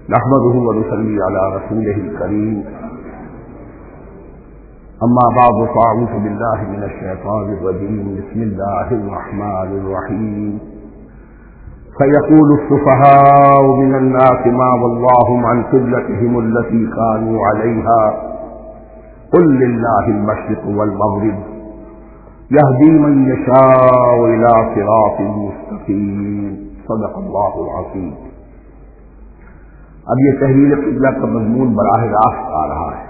نحمده ونصلي على رسوله الكريم أما بعد فأعوذ بالله من الشيطان الرجيم بسم الله الرحمن الرحيم سيقول السفهاء من الناس ما ولاهم عن قبلتهم التي كانوا عليها قل لله المشرق والمغرب يهدي من يشاء إلى صراط مستقيم صدق الله العظيم۔ اب یہ تحلیل قبلہ کا مضمون براہ راست آ رہا ہے۔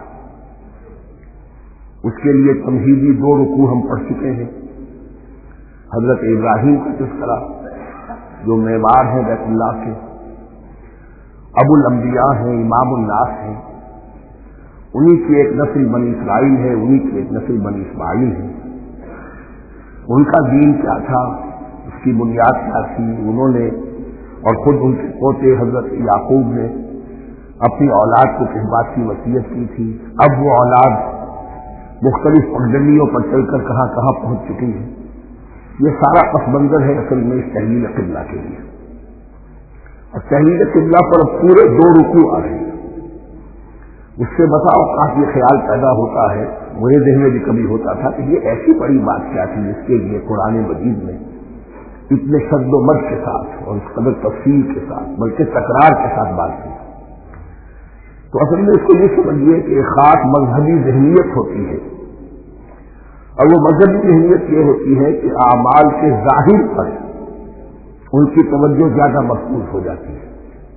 اس کے لیے تمہیدی 2 رکوع ہم پڑھ چکے ہیں۔ حضرت ابراہیم کا تذکرہ جو معمار ہیں بیت اللہ کے، ابو الانبیاء ہیں، امام الناس ہیں، انہی کی ایک نسل بنی اسرائیل ہے، انہی کی ایک نسل بنی اسماعیل ہے۔ ان کا دین کیا تھا، اس کی بنیاد کیا تھی، انہوں نے اور خود ان کے پوتے حضرت یعقوب نے اپنی اولاد کو کس بات کی وصیت کی تھی۔ اب وہ اولاد مختلف پگڈنڈیوں پر چل کر کہاں کہاں پہنچ چکی ہے۔ یہ سارا پس منظر ہے اصل میں اس تحلیل قبلہ کے لیے۔ اور تحلیل قبلہ پر پورے 2 رکوع آ رہے ہیں۔ اس سے بتا اوقات یہ خیال پیدا ہوتا ہے، میرے ذہن میں بھی کبھی ہوتا تھا کہ یہ ایسی بڑی بات کیا تھی جس کے لیے قرآن مجید میں اتنے شد و مد کے ساتھ اور اس قدر تفصیل کے ساتھ بلکہ تکرار کے ساتھ بات کی۔ تو اصل میں اس کو یہ سمجھیے کہ ایک خاص مذہبی ذہنیت ہوتی ہے، اور وہ مذہبی ذہنیت یہ ہوتی ہے کہ اعمال کے ظاہر پر ان کی توجہ زیادہ مرکوز ہو جاتی ہے۔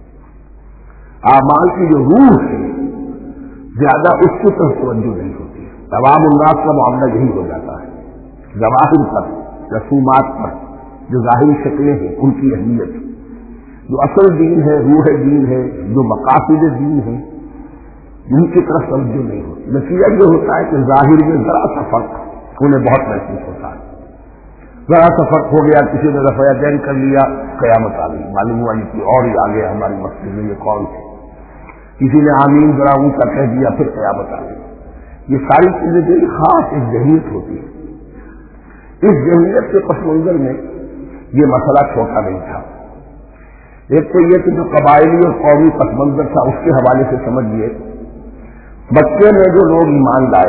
اعمال کی جو روح ہے زیادہ اس کی طرف توجہ نہیں ہوتی ہے۔ عوام الناس کا معاملہ یہی ہو جاتا ہے، ظواہر پر، رسومات پر، جو ظاہری شکلیں ہیں ان کی اہمیت، جو اصل دین ہے، روح دین ہے، جو مقاصد دین ہے، ان کی طرف توجہ نہیں ہوتی۔ نتیجہ یہ ہوتا ہے کہ ظاہر میں ذرا سا فرق انہیں بہت محسوس ہوتا ہے۔ ذرا سا فرق ہو گیا، کسی نے رفع دین کر لیا، قیامت آ گئی، معلوم ہوا یہ اور ہی آگے ہماری مسجد میں یہ کون ہے۔ کسی نے آمین ذرا اونچا کہہ دیا، پھر قیامت آ گئی۔ یہ ساری چیزیں جو خاص ایک ذہنیت ہوتی ہے۔ اس ذہنیت کے پس منظر میں یہ مسئلہ چھوٹا نہیں تھا۔ ایک تو یہ کہ جو قبائلی اور قومی پس منظر تھا اس کے حوالے سے سمجھیے، مکے میں جو لوگ ایمان لائے،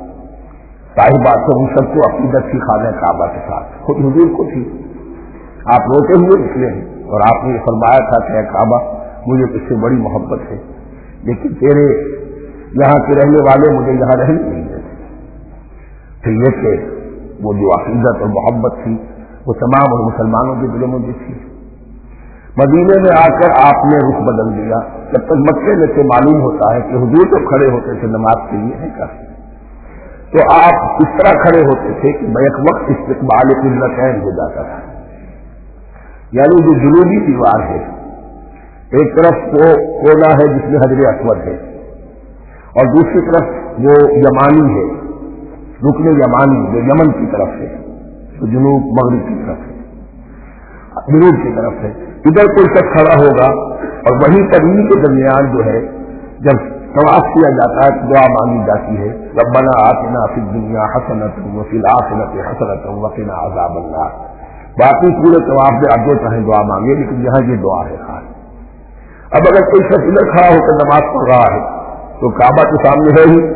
ظاہر بات ہے ان سب کو عقیدت تھی خانہ کعبہ کے ساتھ، خود حضور کو تھی۔ آپ روتے ہوئے نکلے ہیں اور آپ نے یہ فرمایا تھا کہ اے کعبہ مجھے اس سے بڑی محبت ہے، لیکن تیرے یہاں کے رہنے والے مجھے یہاں رہنے نہیں دیتے۔ پھر یہ کہ وہ جو عقیدت اور محبت تھی وہ تمام اور مسلمانوں کے دلوں میں بھی تھی۔ مدینے میں آ کر آپ نے رخ بدل دیا۔ جب تک مکے میں سے معلوم ہوتا ہے کہ حضور تو کھڑے ہوتے تھے نماز کے لیے ہے کیا، تو آپ اس طرح کھڑے ہوتے تھے کہ بیک وقت استقبال قبلتین ہو جاتا تھا۔ یعنی جو جنوبی دیوار ہے، ایک طرف وہ کونا ہے جس میں حجر اسود ہے، اور دوسری طرف وہ یمانی ہے، رکن یمانی جو یمن کی طرف ہے، تو جنوب مغرب کی طرف ہے، جنوب کی طرف ہے۔ ادھر کوئی شخص کھڑا ہوگا اور وہیں تبھی کے درمیان جو ہے جب طواف کیا جاتا ہے دعا مانگی جاتی ہے، ربنا آتنا فی الدنیا حسنۃ وفی الآخرۃ حسنۃ وقنا عذاب النار۔ باقی پورے طواف میں آپ جو چاہیں دعا مانگے، لیکن یہاں یہ دعا ہے خاص۔ اب اگر کوئی شخص ادھر کھڑا ہو کر نماز پڑھ رہا ہے تو کعبہ کے سامنے ہے ہی،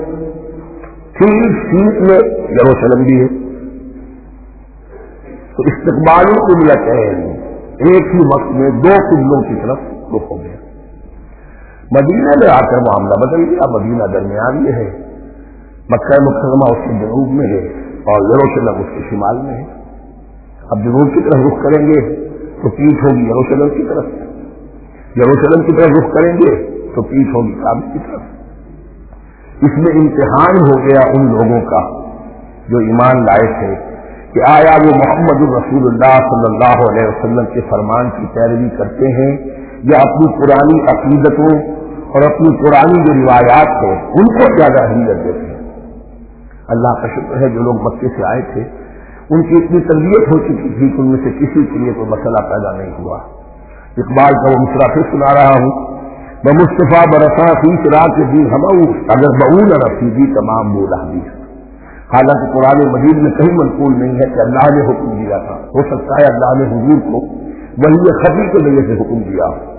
ٹھیک سیٹ میں یروشلم بھی ہے، تو استقبال قبلتین ایک ہی وقت میں 2 قبلوں کی طرف رخ ہو گیا۔ مدینہ میں آ کر معاملہ بدل گیا۔ مدینہ درمیان میں ہے، مکہ مکرمہ اس کے جنوب میں ہے اور یروشلم اس کے شمال میں ہے۔ اب جنوب کی طرف رخ کریں گے تو پیٹھ ہوگی یروشلم کی طرف، یروشلم کی طرف رخ کریں گے تو پیٹھ ہوگی کعبہ کی طرف۔ اس میں امتحان ہو گیا ان لوگوں کا جو ایمان لائے تھے کہ آیا وہ محمد الرسول اللہ صلی اللہ علیہ وسلم کے فرمان کی پیروی کرتے ہیں یا اپنی پرانی عقیدتوں اور اپنی پرانی جو روایات ہیں ان کو زیادہ اہمیت دیتے ہیں۔ اللہ کا شکر ہے جو لوگ مکے سے آئے تھے ان کی اتنی تربیت ہو چکی تھی کہ ان میں سے کسی کے لیے کوئی مسئلہ پیدا نہیں ہوا۔ اقبال کا وہ مصرع پھر سنا رہا ہوں، بمصطفیٰ برساں فی شراط دی ہمؤ اگر بؤل رفیدی تمام بولا حدیث۔ حالانکہ قرآن مجید میں کہیں منقول نہیں ہے کہ اللہ نے حکم دیا تھا، ہو سکتا ہے اللہ نے حضور کو وحی خفی کے ذریعے سے حکم دیا،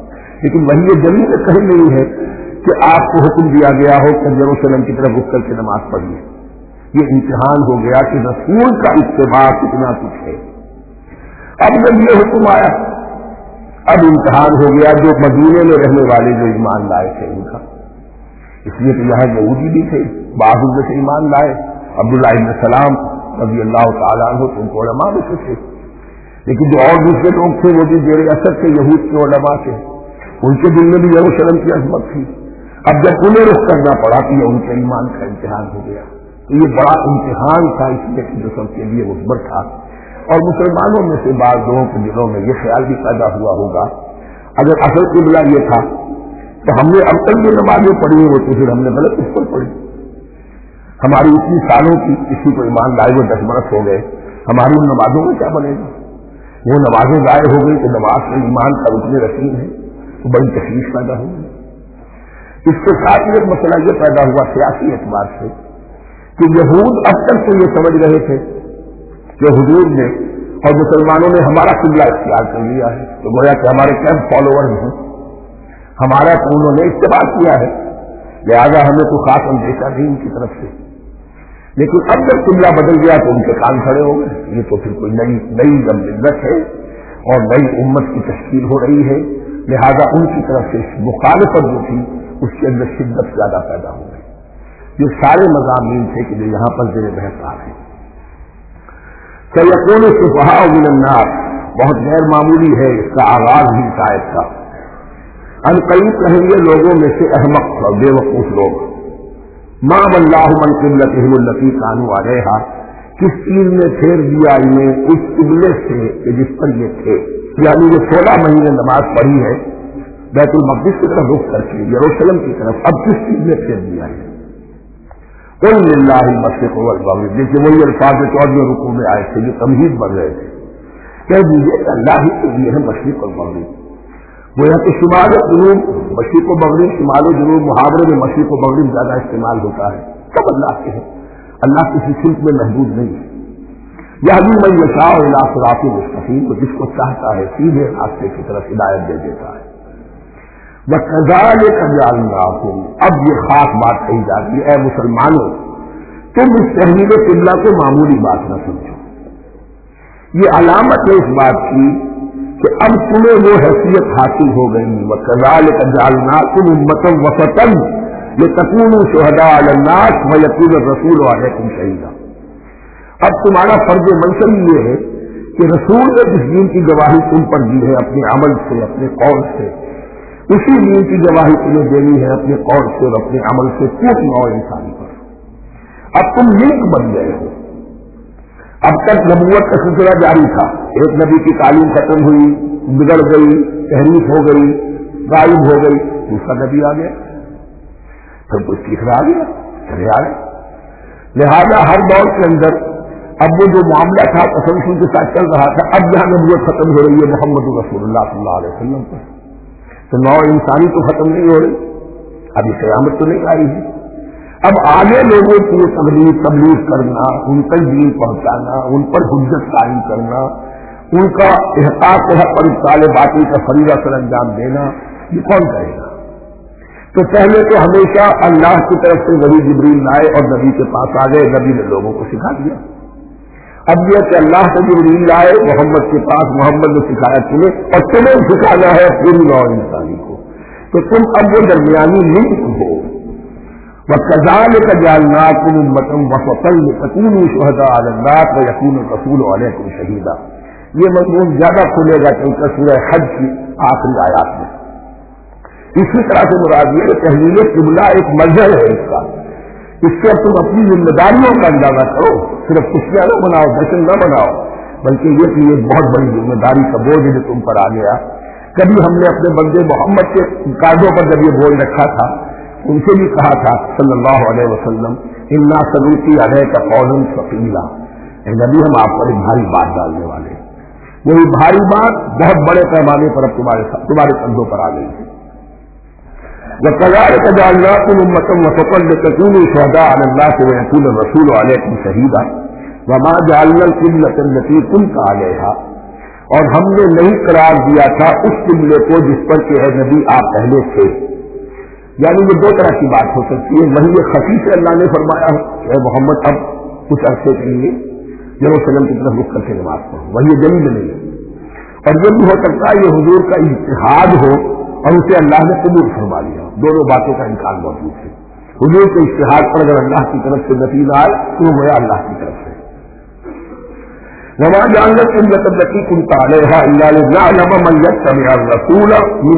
لیکن وہی یہ دلیل کہیں نہیں ہے کہ آپ کو حکم دیا گیا ہو کہ یروشلم کی طرف رخ کر کے نماز پڑھیے. یہ امتحان ہو گیا کہ رسول کا اتباع کتنا کچھ ہے. اب جب یہ حکم آیا اب امتحان ہو گیا جو مدینے میں رہنے والے جو ایمان لائے تھے ان کا. اس لیے کہ یہاں یہودی بھی تھے بعض ان سے ایمان لائے. عبداللہ ابن سلام رضی اللہ تعالیٰ عنہ تو ان کو علماء میں سے تھے, لیکن جو اور دوسرے لوگ تھے وہ بھی زیر اثر تھے یہود کے علماء کے. ان کے دل میں بھی یروشلم کی عظمت تھی. اب جب انہیں رخ کرنا پڑا کہ یہ ان کے ایمان کا امتحان ہو گیا تو یہ بڑا امتحان تھا اس لیے کہ جو سب کے لیے مثبت تھا. اور مسلمانوں میں سے بعض لوگوں کے دلوں میں یہ خیال بھی پیدا ہوا ہوگا اگر اصل قبلہ یہ تھا تو ہم نے اب تک جو نمازیں پڑھی ہوتی پھر ہم نے غلط اس پر پڑھی. ہماری اتنی سالوں کی کسی کو ایمان لائے ہوئے 10 برس ہو گئے, ہماری ان نمازوں میں کیا بنے گا؟ وہ نمازیں ضائع ہو گئی تو نماز میں ایمان کا رکن رسید ہے تو بڑی تکلیف پیدا ہوگی. اس کے ساتھ ایک مسئلہ یہ پیدا ہوا سیاسی اعتبار سے کہ یہود اب تک تو یہ سمجھ رہے تھے کہ حضور نے اور مسلمانوں نے ہمارا قبلہ اختیار کر لیا ہے تو گویا کہ ہمارے کیمپ فالوور ہیں, ہمارا تو انہوں نے اتباع کیا ہے لہٰذا ہمیں تو خاص اندیشہ نہیں ان کی طرف سے. لیکن اب جب قبلہ بدل گیا تو ان کے کان کھڑے ہو گئے. یہ تو پھر کوئی نئی ملت ہے اور نئی امت کی تشکیل ہو رہی ہے, لہذا ان کی طرف سے مخالفت جو تھی اس کے اندر شدت زیادہ پیدا ہو گئی. یہ سارے مضامین تھے کہ جو یہاں پر زیر بحث آ رہے ہیں. سیقول السفہاء من الناس بہت غیر معمولی ہے, اس کا آغاز بھی شاید تھا. ان قریب کہیں گے لوگوں میں سے احمق اور بے وقوف لوگ ما واللہ من قبلتہم التی کانوا علیہا, کس چیز نے پھیر دیا انہیں اس قبلے سے کہ جس پر یہ تھے. یعنی یہ 16 مہینے نماز پڑھی ہے بیت المقدس کی طرف رخ کر کے یروشلم کی طرف, اب کس چیز نے پھیر دیا ہے؟ قل للہ المشرق والمغرب, دیکھیے وہی الفاظ 14 رکوع میں آئے تھے جو تمہید بن رہے تھے. کہہ دیجیے کہ اللہ ہی کے لیے ہے مشرق اور مغرب. وہ یہاں کہ شمال و جنوب, مشرق و مغرب, شمال و جنوب محاورے میں مشرق و مغرب زیادہ استعمال ہوتا ہے. سب اللہ کے ہیں, اللہ کسی صنف میں محدود نہیں ہے. یہدی من یشاء الی صراط مستقیم, وہ جس کو چاہتا ہے سیدھے راستے کی طرف ہدایت دے دیتا ہے. وَكَذَلِكَ جَعَلْنَاكُمْ, اب یہ خاص بات کہی جاتی ہے, اے مسلمانوں تم اس تحویل قبلہ کو معمولی بات نہ سمجھو. یہ علامت ہے اس بات کی کہ اب تمہیں وہ حیثیت حاصل ہو گئی. وَكَذَلِكَ جَعَلْنَاكُمْ أُمَّةً وَسَطًا لِتَكُونُوا شُهَدَاءَ عَلَى النَّاسِ وَيَكُونَ الرَّسُولُ عَلَيْكُمْ شَهِيدًا. اب تمہارا فرض منصب یہ ہے کہ رسول نے جس دین کی گواہی تم پر دی ہے اپنے عمل سے اپنے قول سے, اسی دین کی گواہی تمہیں دینی ہے اپنے قول سے اور اپنے عمل سے پوری نوع انسانی پر. اب تم لنک بن گئے ہو. اب تک نبوت کا سلسلہ جاری تھا, ایک نبی کی تعلیم ختم ہوئی, بگڑ گئی, تحریف ہو گئی, غائب ہو گئی, دوسرا نبی آ گیا, پھر کچھ تیسرا آ گیا, چلے آ گئے. لہذا ہر دور کے اندر اب وہ جو معاملہ تھا تسلسل کے ساتھ چل رہا تھا, اب یہاں نبوت ختم ہو رہی ہے محمد رسول اللہ صلی اللہ علیہ وسلم پر, تو نوع انسانی تو ختم نہیں ہو رہی, ابھی قیامت تو نہیں آئی ہے. اب آگے لوگوں کی تبلیغ کرنا, ان تک دین پہنچانا, ان پر حجت قائم کرنا, ان کا احقاق حق پر ابطال باطل کا فریضہ سر انجام دینا, یہ کون کرے گا؟ تو پہلے تو ہمیشہ اللہ کی طرف سے نبی جبریل آئے اور نبی کے پاس آ گئے, نبی نے لوگوں کو سکھا دیا. اب یہ کہ اللہ سے جبریل آئے محمد کے پاس, محمد نے سکھایا تمہیں, اور تمہیں سکھانا ہے پوری نوع انسانی کو, تو تم اب وہ درمیانی لنک ہو. وَكَذَلِكَ جَعَلْنَاكُمْ أُمَّةً وَسَطًا لِتَكُونُوا شُهَدَاءَ عَلَى النَّاسِ وَيَكُونَ الرَّسُولُ عَلَيْكُمْ شَهِيدًا. یہ مضمون زیادہ کھلے گا کیونکہ سورہ حج کی آخری آیات میں. اسی طرح سے مراد یہ تحویل قبلہ ایک مظہر ہے اس کا, اس سے تم اپنی ذمہ داریوں کا اندازہ کرو, صرف خوشیاں نہ بناؤ, جشن نہ بناؤ, بلکہ یہ کہ یہ بہت بڑی ذمہ داری کا بوجھ جو تم پر آ گیا. کبھی ہم نے اپنے بندے محمد کے کاندھوں پر جب یہ بوجھ رکھا تھا, ان سے بھی کہا تھا صلی اللہ علیہ وسلم, انا سلوکی علیک قولا ثقیلا, اے نبی ہم آپ پر ایک بھاری بات ڈالنے والے ہیں. وہی بھاری بات بہت بڑے پیمانے پر اب تمہارے کندھوں پر آ گئی ہے. وَكَذَلِكَ جَعَلْنَاكُمْ أُمَّةً وَسَطًا لِتَكُونُوا شُهَدَاءَ عَلَى النَّاسِ وَيَكُونَ الرَّسُولُ عَلَيْكُمْ شَهِيدًا وَمَا جَعَلْنَا الْقِبْلَةَ الَّتِي كُنتَ عَلَيْهَا, اور ہم نے نہیں قرار دیا تھا اس قبلے کو جس پر کہ اے نبی آپ پہلے تھے. یعنی یہ دو طرح کی بات ہو سکتی ہے. وہی یہ خفی سے اللہ نے فرمایا اے محمد اب کچھ عرصے کے لیے یروشلم کی طرف رخ کر کے نماز پڑھو, وہی دلیل نہیں ہے. اور یہ بھی ہو سکتا ہے یہ حضور کا اجتہاد ہو اور اسے اللہ نے قبول فرما لیا. دونوں باتوں کا امکان موجود ہے. حضور کے اجتہاد پر اگر اللہ کی طرف سے نتیجہ آئے تو وہ گیا اللہ کی طرف سے. وما جعلنا القبلة التي كنت عليها إلا لنعلم من يتبع الرسول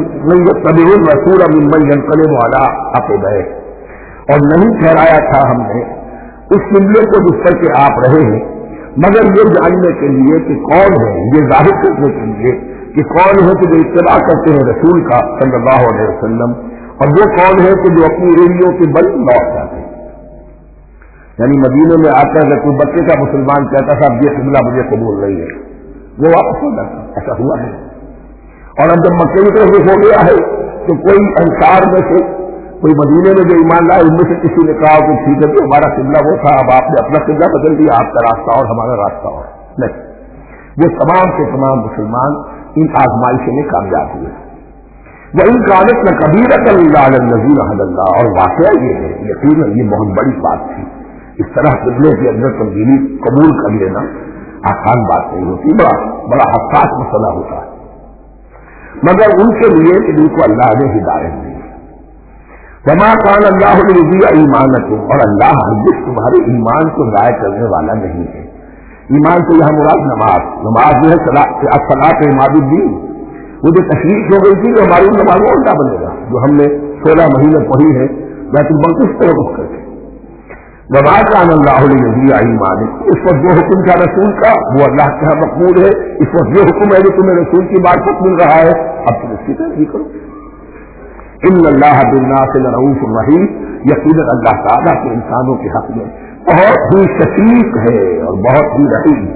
ممن ينقلب على عقبيه. اور نہیں ٹھہرایا تھا ہم نے اس قبلے کو جس پر کہ آپ رہے ہیں مگر یہ جاننے کے لیے کہ کون ہے, یہ ظاہر کرنے کے لیے کہ کون ہے کہ جو اتباع کرتے ہیں رسول کا صلی اللہ علیہ وسلم, اور وہ کون ہے کہ جو اپنی ایڑیوں کے بل لوٹ جاتے ہیں. یعنی مدینے میں آ کر کوئی بچے کا مسلمان کہتا تھا اب یہ قبلہ مجھے قبول نہیں ہے, وہ واپس ہو جاتا. ایسا ہوا ہے. اور اب جب مکے کی طرف ہو گیا ہے تو کوئی انصار میں سے کوئی مدینے میں جو ایمان لائے ان میں سے کسی نے کہا کہ ٹھیک ہے کہ ہمارا قبلہ وہ تھا, اب آپ نے اپنا قبلہ بدل دیا, آپ کا راستہ اور ہمارا راستہ اور نہیں. وہ تمام کے تمام مسلمان ان آزمائشوں میں کامیاب ہوئے. وہ ان کالت نہ کبیرت اللہ نظیر حد اللہ. اور واقعہ یہ ہے یقیناً یہ بہت بڑی بات تھی. اس طرح قبلے کے اندر تبدیلی قبول کر لینا آسان بات نہیں ہوتی, بڑا حساس مسئلہ ہوتا ہے. مگر ان کے لیے کہ جن کو اللہ نے ہدایت دی. وما کان اللہ لیضیع ایمانکم, اور اللہ ہرگز تمہارے ایمان کو ضائع کرنے والا نہیں ہے. ایمان سے یہاں مراد نماز جو ہے الصلاۃ عماد الدین. وہ جو تشریح ہو گئی تھی کہ ہماری نمازوں کا کیا بنے گا جو ہم نے 16 مہینے پڑھی ہے بیت المقدس پہ رخ کر کے. وما کان اللہ لیضیع ایمانکم, اس وقت جو حکم تھا رسول کا وہ اللہ کے یہاں مقبول ہے. اس وقت جو حکم ہے جو تمہیں رسول کی معرفت مل رہا ہے اب تم اس کی پیروی کرو. ان اللہ بالناس لرؤوف رحیم, یقیناً اللہ تعالیٰ کے انسانوں کے حق میں بہت ہی شفیق ہے اور بہت ہی رحیم.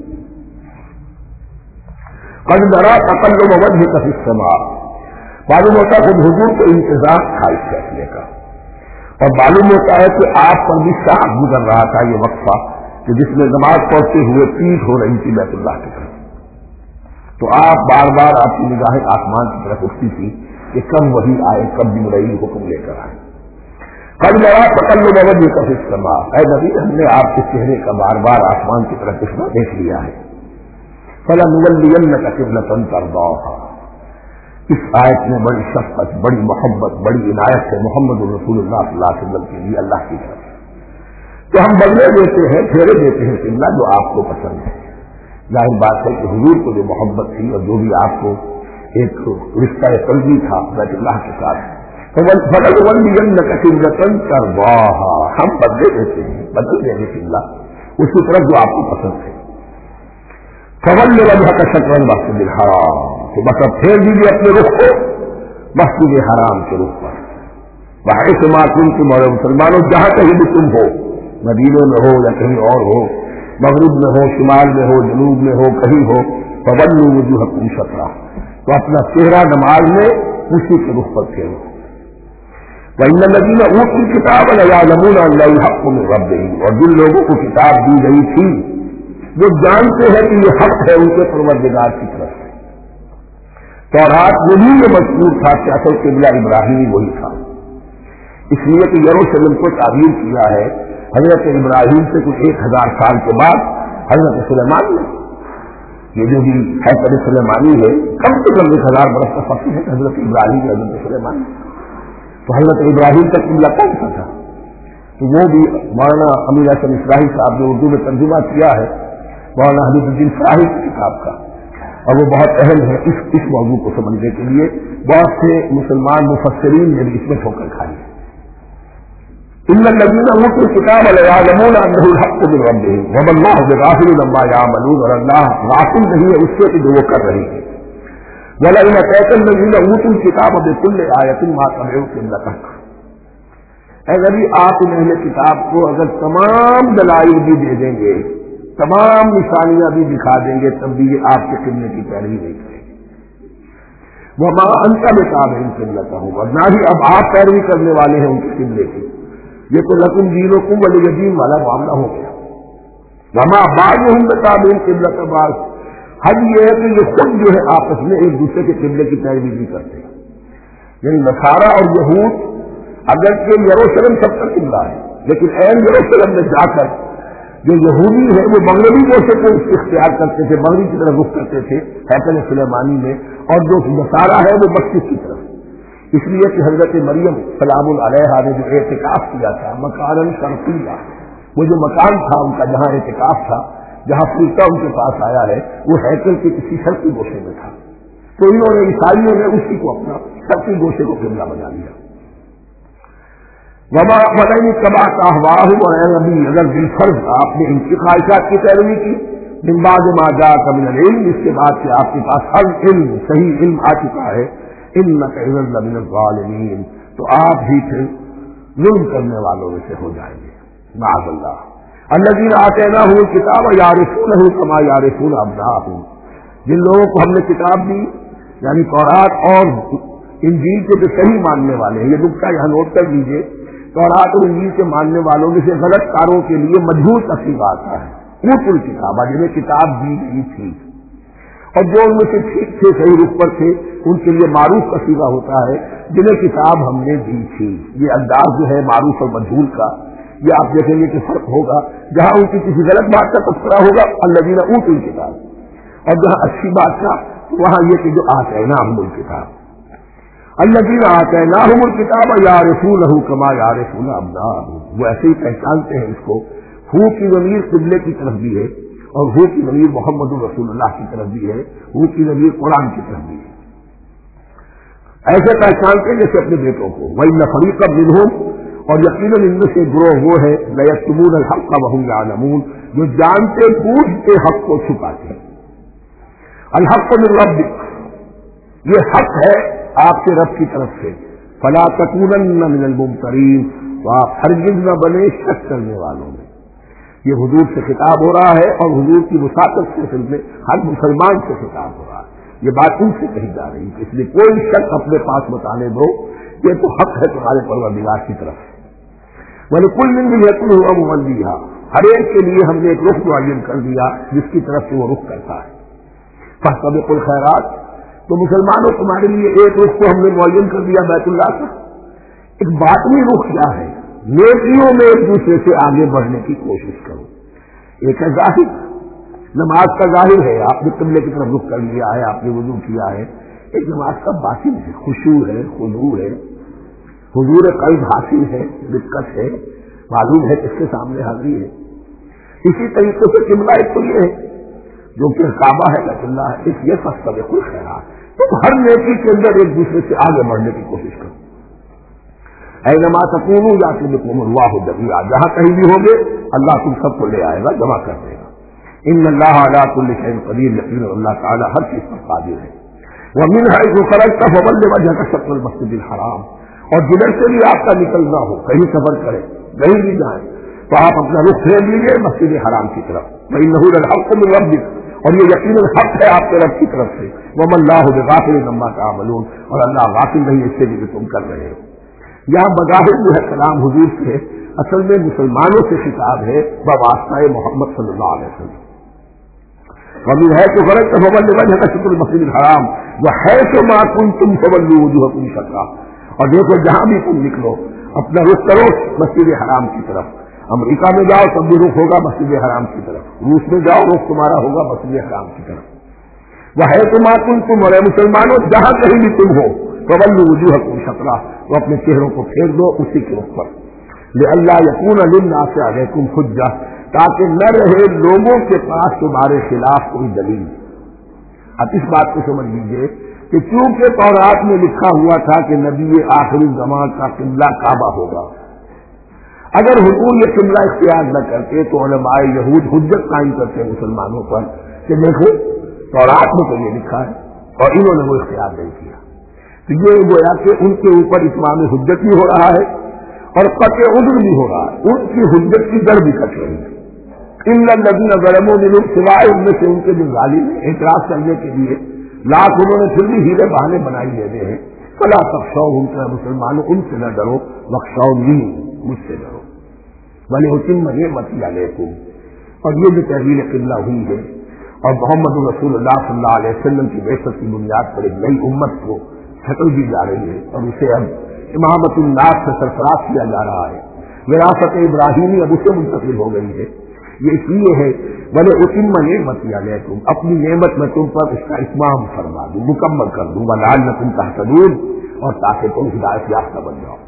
قد نرى تقلب وجهك في السماء, معلوم ہوتا ہے حضور کو انتظار تھا اس فیصلے کا, اور معلوم ہوتا ہے کہ آپ پر بھی ساتھ گزر رہا تھا یہ وقفہ کہ جس میں نماز پڑھتے ہوئے پیٹ ہو رہی تھی بیت اللہ کی طرف. تو آپ بار بار آپ کی نگاہیں آسمان کی طرف اٹھتی تھی کہ کب وہی آئے, کب جبرائیل حکم لے کر آئے. قد نرى تقلب وجهك في السماء, اے نبی ہم نے آپ کے چہرے کا بار بار آسمان کی طرف اٹھنا دیکھ لیا ہے. فلنولینک قبلۃ ترضاها, اس آیت میں بڑی شفقت, بڑی محبت, بڑی عنایت ہے محمد رسول اللہ صلی اللہ علیہ وسلم کے لیے اللہ کی طرف. تو ہم بدلے دیتے ہیں, پھیرے دیتے ہیں قبلہ جو آپ کو پسند ہے. ظاہر بات ہے کہ حضور کو جو محبت تھی اور جو بھی آپ کو ایک رشتہ قلبی تھا بیت اللہ کے ساتھ, فلنولینک قبلۃ ترضاها, ہم بدلے دیتے ہیں, بدل دیں گے قبلہ اس کی طرف جو آپ کو پسند ہے. فول وجهك شطر المسجد الحرام, تو بس اب پھیر دیجیے اپنے رخ کو مسجد حرام کے رخ پر. وحیث ما کنتم, اور مسلمانوں جہاں کہیں بھی تم ہو, مدینے میں ہو یا کہیں اور ہو, مغرب میں ہو, شمال میں ہو, جنوب میں ہو, کہیں ہو, فولوا وجوہکم شطرہ, تو اپنا چہرہ نماز میں اسی کے رخ پر پھیرو. وان الذین اوتوا الکتاب لیعلمون انہ الحق من ربہم, اور جن لوگوں کو کتاب دی گئی تھی وہ جانتے ہیں کہ یہ حق ہے ان کے پروردگار کی طرف سے. تورات میں بھی یہ مذکور تھا کہ اصل قبلہ ابراہیمی وہی تھا, اس لیے کہ یروشلم کو تعمیر کیا ہے حضرت ابراہیم سے کچھ 1000 سال کے بعد حضرت سلیمان نے. یہ جو بھی حیکل سلیمانی ہے کم سے کم 1000 برس کا فرق ہے حضرت ابراہیم اور حضرت سلیمان. تو حضرت ابراہیم کا قبلہ کون سا تھا, تو وہ بھی مولانا امیر حسن اسرائیل صاحب نے اردو میں ترجمہ کیا ہے مولانا حبیب الدین صاحب کی کتاب کا, اور وہ بہت اہم ہے اس موضوع کو سمجھنے کے لیے. بہت سے مسلمان مفسرین نے بھی اس میں ٹھوکر کھائی. ان الذین اوتوا الکتاب لیعلمون انہ الحق من ربہم وما اللہ بغافل عما یعملون, اور اللہ غافل نہیں ہے اس سے کہ جو وہ کر رہے ہیں. ولئن اتیت الذین اوتوا الکتاب بکل آیۃ ما تبعوا قبلتک, اے نبی آپ ان اہل کتاب کو اگر تمام دلائل بھی دے دیں گے, تمام نشانیاں بھی دکھا دیں گے, تب بھی یہ آپ کے قبلے کی پیروی نہیں کریں گے. وما انت بتابع قبلتہم, اور نہ ہی اب آپ پیروی کرنے والے ہیں ان کے قبلے کی. یہ تو لکم دینکم ولی دین والا معاملہ ہو گیا. وما بعضهم بتابع قبلۃ بعض, حج یہ ہے کہ یہ خود جو ہے آپس میں ایک دوسرے کے قبلے کی پیروی نہیں کرتے. یعنی نصارہ اور یہود اگرچہ یروشلم سب کا قبلہ ہے، لیکن عین یروشلم میں جا کر جو یہودی ہے وہ مغربی گوشے کو اختیار کرتے تھے، مغربی کی طرف رخ کرتے تھے ہیکل سلیمانی میں، اور جو نصارہ ہے وہ مسجد کی طرف. اس لیے کہ حضرت مریم سلام علیہا نے جو اعتکاف کیا تھا مکان شرقیہ، وہ جو مکان تھا ان کا جہاں اعتکاف تھا، جہاں فرقہ ان کے پاس آیا ہے، وہ ہیکل کے کسی شرقی گوشے میں تھا. تو انہوں نے عیسائیوں نے اسی کو اپنا شرقی گوشے کو قبلہ بنا لیا. وما مدنی کبا کا واہ اور نبی اگر بالفرض آپ نے ان کی خواہشات کی پیروی کی، من بعد ما جاءک من العلم، اس کے بعد سے آپ کے پاس العلم صحیح علم آ چکا ہے، انک اذا لمن الظالمین، تو آپ بھی پھر ظلم کرنے والوں میں سے ہو جائیں گے. معاذ اللہ. الذین آتیناہم الکتاب یعرفونہ کما یعرفون ابناءہم، جن لوگوں کو ہم نے کتاب دی یعنی تورات اور انجیل کے جو صحیح ماننے والے ہیں، یہ نکتہ یہاں نوٹ کر لیجیے، تورات اور انجیل کے ماننے والوں میں سے غلط کاروں کے لیے مجہول کا صیغہ آتا ہے. اوتوا الکتاب، جنہیں کتاب دی گئی تھی، اور جو ان میں سے ٹھیک تھے صحیح رخ پر تھے ان کے لیے معروف کا صیغہ ہوتا ہے جنہیں کتاب ہم نے دی تھی. یہ انداز جو ہے معروف اور مجہول کا، یہ آپ دیکھیں گے کہ فرق ہوگا. جہاں ان کی کسی غلط بات کا تذکرہ ہوگا الذین اوتوا الکتاب، اور جہاں اچھی بات کا وہاں یہ کہ جو آتیناہم الکتاب. الذین آتیناہم الکتاب یعرفونہ کما یعرفون ابناءہم، وہ ایسے ہی پہچانتے ہیں اس کو. ہو کی ضمیر قبلے کی طرف بھی ہے، اور ہو کی ضمیر محمد رسول اللہ کی طرف بھی ہے، ہو کی ضمیر قرآن کی طرف بھی ہے. ایسے پہچانتے ہیں جیسے اپنے بیٹوں کو. وَإِنَّ فَرِيقًا مِّنْهُمْ، اور یقیناً ان میں سے گروہ وہ ہے لَيَكْتُمُونَ الْحَقَّ وَهُمْ يَعْلَمُونَ، جو جانتے بوجھتے حق کو چھپاتے ہیں. الحق من ربک، یہ حق ہے آپ کے رب کی طرف سے. فلا تکونن من الممترین، تو آپ ہرگز نہ بنے شک کرنے والوں میں. یہ حضور سے خطاب ہو رہا ہے اور حضور کی وساطت سے میں ہر مسلمان سے خطاب ہو رہا ہے. یہ بات ان سے کہی جا رہی ہے، اس لیے کوئی شک اپنے پاس بتانے دو، یہ تو حق ہے تمہارے پروردگار کی طرف سے. وَلِكُلٍّ وِجْهَةٌ هُوَ مُوَلِّيهَا، ہر ایک کے لیے ہم نے ایک رخ معین کر دیا جس کی طرف سے وہ رخ کرتا ہے. فَاسْتَبِقُوا الْخَيْرَاتِ، تو مسلمانوں تمہارے لیے ایک رخ کو ہم نے معین کر دیا بیت اللہ کا. ایک باطنی رخ کیا ہے؟ نیکیوں میں ایک دوسرے سے آگے بڑھنے کی کوشش کرو. ایک ہے ظاہر، نماز کا ظاہر ہے، آپ نے قبلے کی طرف رخ کر لیا ہے، آپ نے وضو کیا ہے. ایک نماز کا باطن ہے، خشوع ہے، خضوع ہے، حضور قلب حاصل ہے، دقت ہے، معلوم ہے کس کے سامنے حاضری ہے. اسی طریقے سے قبلہ ایک تو یہ ہے جو کہ کعبہ ہے، بیت اللہ ہے، اس یہ فاستبقوا الخیرات، تم ہر نیکی کے اندر ایک دوسرے سے آگے بڑھنے کی کوشش کرو. اینما تکونوا یأتی بکم اللہ جمیعا، جہاں کہیں بھی ہوگے اللہ تم سب کو لے آئے گا، جمع کر دے گا. ان اللہ علی کل شیء قدیر، یقینا اللہ تعالی ہر چیز پر قادر ہے. ومن حیث خرجت فول وجهک شطر المسجد الحرام، اور جدھر سے بھی آپ کا نکلنا ہو، کہیں سفر کریں، کہیں بھی جائیں، تو آپ اپنا رخ پھیر لیجیے مسجد حرام کی طرف. وانہ للحق من ربک، اور یہ یقیناً حق ہے آپ کے رب کی طرف سے. وما اللہ بغافل عما تعملون، اور اللہ غافل نہیں اس سے بھی جو تم کر رہے ہو. یہاں بظاہر جو ہے کلام حضور سے، اصل میں مسلمانوں سے خطاب ہے بواسطہ محمد صلی اللہ علیہ وسلم. ومن حیث خرجت فول وجهک شطر المسجد الحرام وحیث ما کنتم فولوا وجوہکم شطرہ، اور دیکھو جہاں بھی تم نکلو اپنا رخ کرو مسجد حرام کی طرف. امریکہ میں جاؤ تب بھی رخ ہوگا مسجد حرام کی طرف، روس میں جاؤ رخ تمہارا ہوگا مسجد حرام کی طرف. وحیث ما کنتم، اور مسلمانوں جہاں کہیں بھی تم ہو، فولوا وجوہکم شطرہ، تو اپنے چہروں کو پھیر دو اسی کے رخ پر. لئلا یکون للناس علیکم حجہ، تاکہ نہ رہے لوگوں کے پاس تمہارے خلاف کوئی دلیل. اب اس بات کو سمجھ لیجیے کہ چونکہ تورات میں لکھا ہوا تھا کہ نبی آخری زمان کا قبلہ کعبہ ہوگا، اگر حضور یہ قبلہ اختیار نہ کرتے تو علماء یہود حجت قائم کرتے مسلمانوں پر کہ دیکھو تورات میں تو یہ لکھا ہے اور انہوں نے وہ اختیار نہیں کیا. تو یہ گویا کہ ان کے اوپر اتمام حجت بھی ہو رہا ہے اور قطع عذر بھی ہو رہا ہے، ان کی حجت کی جڑ بھی کٹ رہی ہے. ان الذین ظلموا منهم، سوائے ان میں سے ان کے جو ظالم اعتراض کرنے کے لیے لاکھ انہوں نے پھر بھی ہیلے بہانے بنائی لیتے ہیں. فلا تخشوهم، کہ مسلمانوں ان سے نہ ڈرو، واخشونی، مجھ سے ڈرو. ولأتم نعمتی علیکم، اور یہ جو تحویل قبلہ ہوئی ہے اور محمد رسول اللہ صلی اللہ علیہ وسلم کی بعثت کی بنیاد پر ایک نئی امت کو شکل دی جا رہی ہے اور اسے اب امامت الناس سے سرفراز کیا جا رہا ہے. وراثت ابراہیمی اب اسے منتقل ہو گئی ہے. یہ اس لیے ہے بھلے اتم نعمتی علیکم، اپنی نعمت میں تم پر اس کا اتمام فرما دوں، مکمل کر دوں، ولعلکم تہتدون، اور تاکہ تم ہدایت یافتہ بن جاؤ.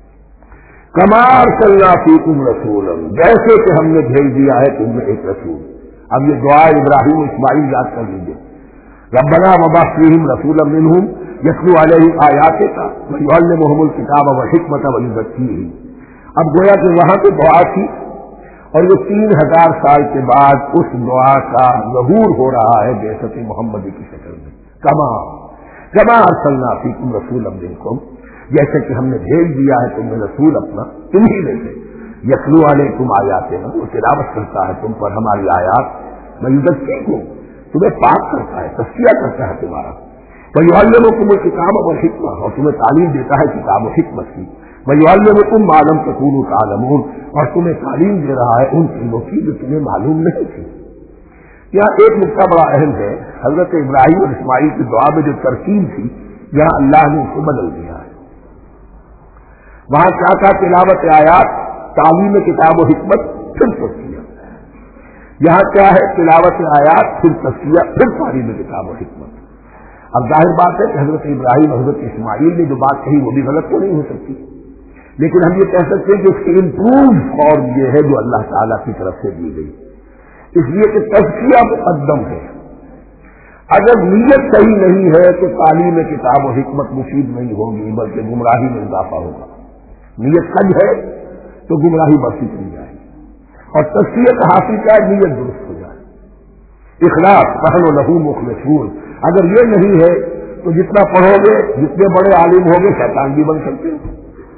کما ارسلنا فیکم رسولا، جیسے کہ ہم نے بھیج دیا ہے تم میں ایک رسول. اب یہ دعا ابراہیم اسماعیل یاد کر لیجیے. ربنا وبعث فیہم رسولا منہم یتلو علیہم آیاتک ویعلمہم الکتاب والحکمۃ ویزکیہم. اب گویا کہ وہاں تو دعا تھی اور یہ 3000 سال کے بعد اس دعا کا ظہور ہو رہا ہے بعثت محمدی کی شکل میں. کما ارسلنا فیکم رسولا منکم، جیسے کہ ہم نے بھیج دیا ہے تم میں رسول اپنا تم ہی میں سے. یتلو علیکم آیاتنا، وہ تلاوت کرتا ہے تم پر ہماری آیات، ویزکیکم، تمہیں پاک کرتا ہے، تزکیہ کرتا ہے تمہارا. ویعلمکم الکتاب والحکمہ، اور تمہیں تعلیم دیتا ہے کتاب و حکمت کی. ویعلمکم ما لم تکونوا تعلمون، اور تمہیں تعلیم دے رہا ہے ان چیزوں کی جو تمہیں معلوم نہیں تھی. یہاں ایک نقطہ بڑا اہم ہے. حضرت ابراہیم اور اسماعیل کی دعا میں جو ترکیب تھی یہاں اللہ نے اس کو بدل دیا ہے. وہاں کیا تھا؟ تلاوت آیات، تعلیم کتاب و حکمت، پھر تزکیہ. یہاں کیا ہے؟ تلاوت آیات، پھر تزکیہ، پھر تعلیم کتاب و حکمت. اب ظاہر بات ہے کہ حضرت ابراہیم حضرت اسماعیل نے جو بات کہی وہ بھی غلط تو نہیں ہو سکتی، لیکن ہم یہ کہہ سکتے ہیں کہ اس کی امپروو فارم یہ ہے جو اللہ تعالیٰ کی طرف سے دی گئی، اس لیے کہ تزکیہ مقدم ہے. اگر نیت صحیح نہیں ہے تو تعلیم کتاب و حکمت مفید نہیں ہوگی بلکہ گمراہی میں اضافہ ہوگا. نیت سج ہے تو گمراہی بڑھتی چلی جائے گی، اور تزکیہ کا حاصل کیا ہے؟ نیت درست ہو جائے، اخلاص، نحن لہ مخلصون. اگر یہ نہیں ہے تو جتنا پڑھو گے، جتنے بڑے عالم ہوں گے، شیطان بھی بن سکتے ہیں.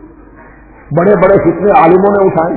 بڑے بڑے فتنے عالموں نے اٹھائے.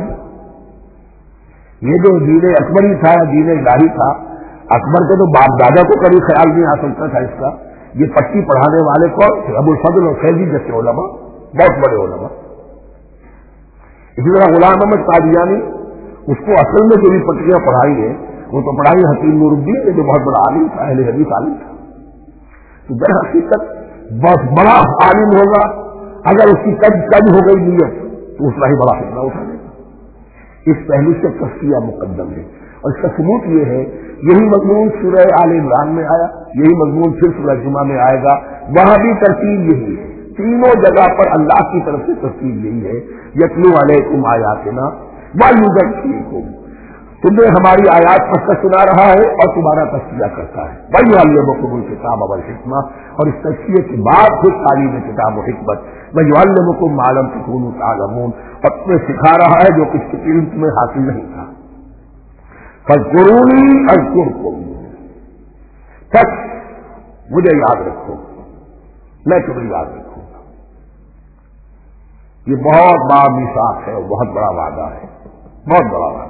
یہ جو دین اکبری تھا، دین الہی تھا، اکبر کے تو باپ دادا کو کبھی خیال نہیں آ سکتا تھا اس کا. یہ پٹی پڑھانے والے کون؟ ابو الفضل اور فیضی جیسے علماء، بہت بڑے علماء. اسی طرح غلام احمد قادیانی، اس کو اصل میں جو بھی پٹیاں پڑھائی ہیں وہ تو پڑھائی حکیم نور الدین نے، جو بہت بڑا عالم تھا، اہل حدیث عالم تھا. تو در حقیقت بہت بڑا عالم ہوگا، اگر اس کی کج ہو گئی نیت تو اس کا ہی بڑا فتنہ اٹھا لے گا. اس پہلو سے تزکیہ مقدم ہے، اور اس کا ثبوت یہ ہے، یہی مضمون سورہ آل عمران میں آیا، یہی مضمون پھر سورہ جمعہ میں آئے گا. وہاں بھی ترتیب یہی ہے، تینوں جگہ پر اللہ کی طرف سے ترتیب یہی ہے. یتلو علیکم آیاتنا ویزکیکم، تمہیں ہماری آیات پڑھ کر سنا رہا ہے اور تمہارا تزکیہ کرتا ہے. ویعلمکم الکتاب والحکمہ، اور اس تزکیے کے بعد پھر تعلیم کتاب و حکمت. ویعلمکم ما لم تکونوا تعلمون، اور تمہیں سکھا رہا ہے جو کچھ کی علم تمہیں حاصل نہیں تھا. فاذکرونی اذکرکم، تک مجھے یاد رکھو میں تمہیں یاد رکھوں گا. یہ بہت بڑا میثاق ہے اور بہت بڑا وعدہ ہے، بہت بڑا وعدہ.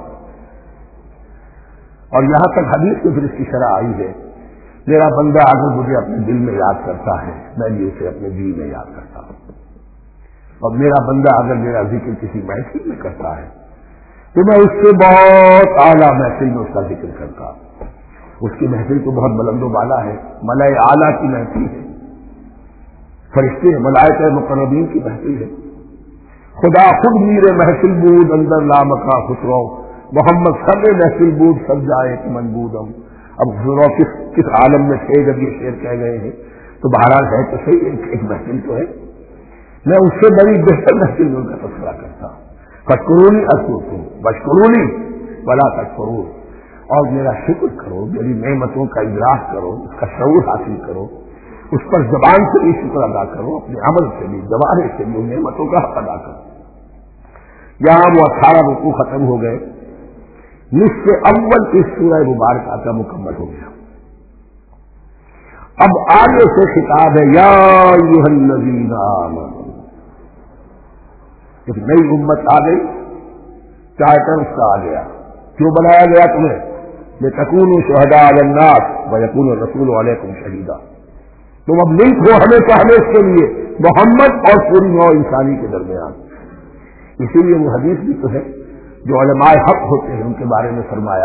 اور یہاں تک حدیث میں پھر اس کی شرح آئی ہے، میرا بندہ اگر مجھے اپنے دل میں یاد کرتا ہے میں بھی اسے اپنے جی میں یاد کرتا ہوں. اور میرا بندہ اگر میرا ذکر کسی محفل میں کرتا ہے تو میں اس سے بہت اعلیٰ محفل میں اس کا ذکر کرتا ہوں. اس کی محفل تو بہت بلند و بالا ہے، ملائے اعلیٰ کی محفل ہے، فرشتے ملائکہ مقربین کی محفل ہے. خدا خود میرے محفل بود اندر لامکا خسرو، محمد سب محفل بود سب جائے کہ منبودم. اب خسرو کس عالم میں تھے جب یہ شعر کہہ گئے ہیں؟ تو بہرحال ہے تو صحیح، ایک محفل تو ہے. میں اس سے بڑی بہتر محفل میں ان کا تذکرہ کرتا ہوں. فاشکرونی اذکرکم واشکرونی ولا تکفرون، اور میرا شکر کرو، میری نعمتوں کا ادراک کرو، اس کا شعور حاصل کرو، اس پر زبان سے بھی شکر ادا کرو، اپنے عمل سے بھی، جوارح سے بھی ان نعمتوں کا حق ادا کرو. یہاں وہ 18 رکوع ختم ہو گئے، نصف اول اس سورہ مبارکہ کا مکمل ہو گیا. اب آگے سے خطاب ہے یا ایھا الذین آمنوا. ایک نئی امت آ گئی، چارٹر اس کا آ گیا. کیوں بنایا گیا تمہیں؟ لتکونوا شہداء علی الناس ویکون الرسول علیکم شہیدا. تم اب لنک ہو ہمیشہ ہمیشہ کے لیے محمد اور پوری نوع انسانی کے درمیان. اسی لیے وہ حدیث بھی تو ہے جو علماء حق ہوتے ہیں ان کے بارے میں فرمایا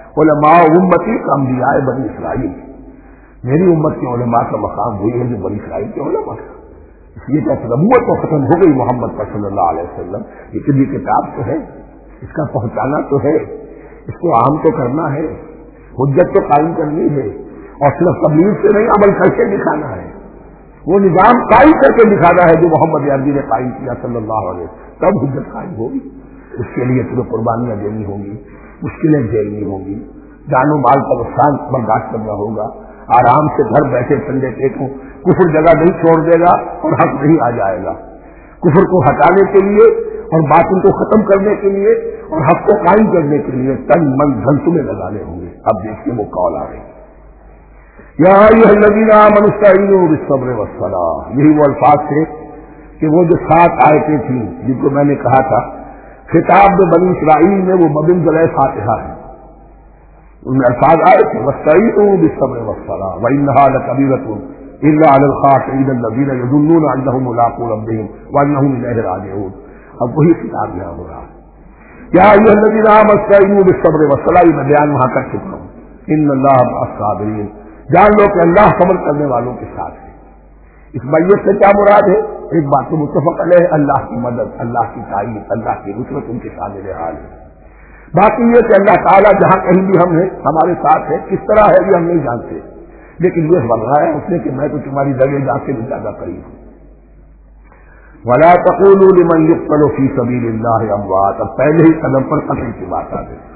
علماء امتی کا انبیاء بنی اسرائیل، میری امت کے علماء کا مقام وہی ہے جو بنی اسرائیل کے علماء کا. اس لیے کہ نبوت تو ختم ہو گئی محمد پر صلی اللہ علیہ وسلم، لیکن یہ کتاب تو ہے، اس کا پہنچانا تو ہے، اس کو عام تو کرنا ہے، حجت تو قائم کرنی ہے، اور صرف تبلیغ سے نہیں عمل کر کے دکھانا ہے. وہ نظام قائم کر کے دکھانا ہے جو محمد عربی نے قائم کیا صلی اللہ علیہ وسلم، تب حجت قائم ہوگی. اس کے لیے تمہیں قربانیاں دینی ہوں گی، مشکلیں جھیلنی ہوں گی، جان و مال کا نقصان برداشت کرنا ہوگا. آرام سے گھر بیٹھے ٹھنڈے پیٹوں کفر جگہ نہیں چھوڑ دے گا اور حق نہیں آ جائے گا. کفر کو ہٹانے کے لیے اور باطل کو ختم کرنے کے لیے اور حق کو قائم کرنے کے لیے تن من دھن تمہیں لگانے ہوں گے. اب دیکھیے وہ قول آ رہے ہیں، یا ایھا الذین آمنوا استعینوا بالصبر والصلاۃ. یہی وہ الفاظ تھے کہ وہ جو 7 آیتیں تھیں جن کو میں نے کہا تھا خطاب بنی اسرائیل میں، وہ مبنزلہ فاتحہ ہے. ان میں الفاظ آئے تھے واستعینوا بالصبر والصلاۃ وانھا لکبیرۃ الا علی الخاشعین الذین یظنون انہم ملاقو ربہم وانہم الیہ راجعون. اب وہی خطاب یہاں ہو رہا ہے، یا ایھا الذین آمنوا استعینوا بالصبر والصلاۃ. میں بیان وہاں کر چکا ہوں، ان اللہ مع الصابرین. جان لو کہ اللہ صبر کرنے والوں کے ساتھ ہے. اس میت سے کیا مراد ہے؟ ایک بات تو متفق علیہ، اللہ کی مدد، اللہ کی تائید، اللہ کی نصرت ان کے شامل حال ہے. باقی یہ کہ اللہ تعالیٰ جہاں کہیں بھی ہم ہیں ہمارے ساتھ ہے، کس طرح ہے یہ ہم نہیں جانتے، لیکن یہ فرمایا اس نے کہ میں تو تمہاری درجے جا کے بھی زیادہ قریب ہوں. وَلَا تَقُولُوا لِمَن يُقْتَلُ فِي سَبِيلِ اللَّهِ أَمْوَاتٌ. اب پہلے ہی قدم پر قتل کی بات آ گئی.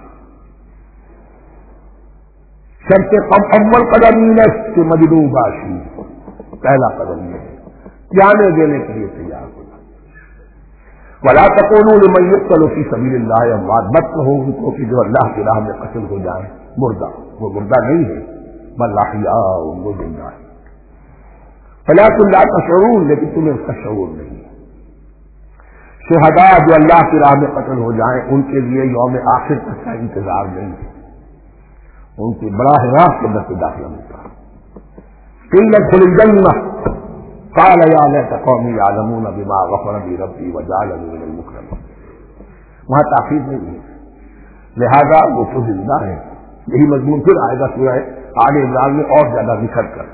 شرط اول قدم یہ کہ مجنون باشی، پہلا قدم یہ ہے جانے دینے کے لیے تیار ہونا. وَلَا تَقُولُوا لِمَن يُقْتَلُ فِي سَبِيلِ اللَّهِ أَمْوَاتٌ. مت کہو ان کو کہ جو اللہ کی راہ میں قتل ہو جائیں مردہ، وہ مردہ نہیں ہے، بل احیاء، وہ زندہ ہے. وَلَٰكِن لَا تَشْعُرُونَ، لیکن تمہیں اس کا شعور نہیں ہے. شہداء جو اللہ کی راہ میں قتل ہو جائیں ان کے لیے یوم آخر تک کا انتظار نہیں ہے، ان کی براہ راست جنت میں داخلہ ملتا ہے. قیل ادخل الجنہ قال یا لیت قومی یعلمون بما غفر لی ربی وجعلنی من المکرمین. وہاں تاخیر نہیں ہے، لہذا وہ تو زندہ ہے. یہی مضمون پھر آئے گا سورہ آل عمران میں اور زیادہ نکھر کر.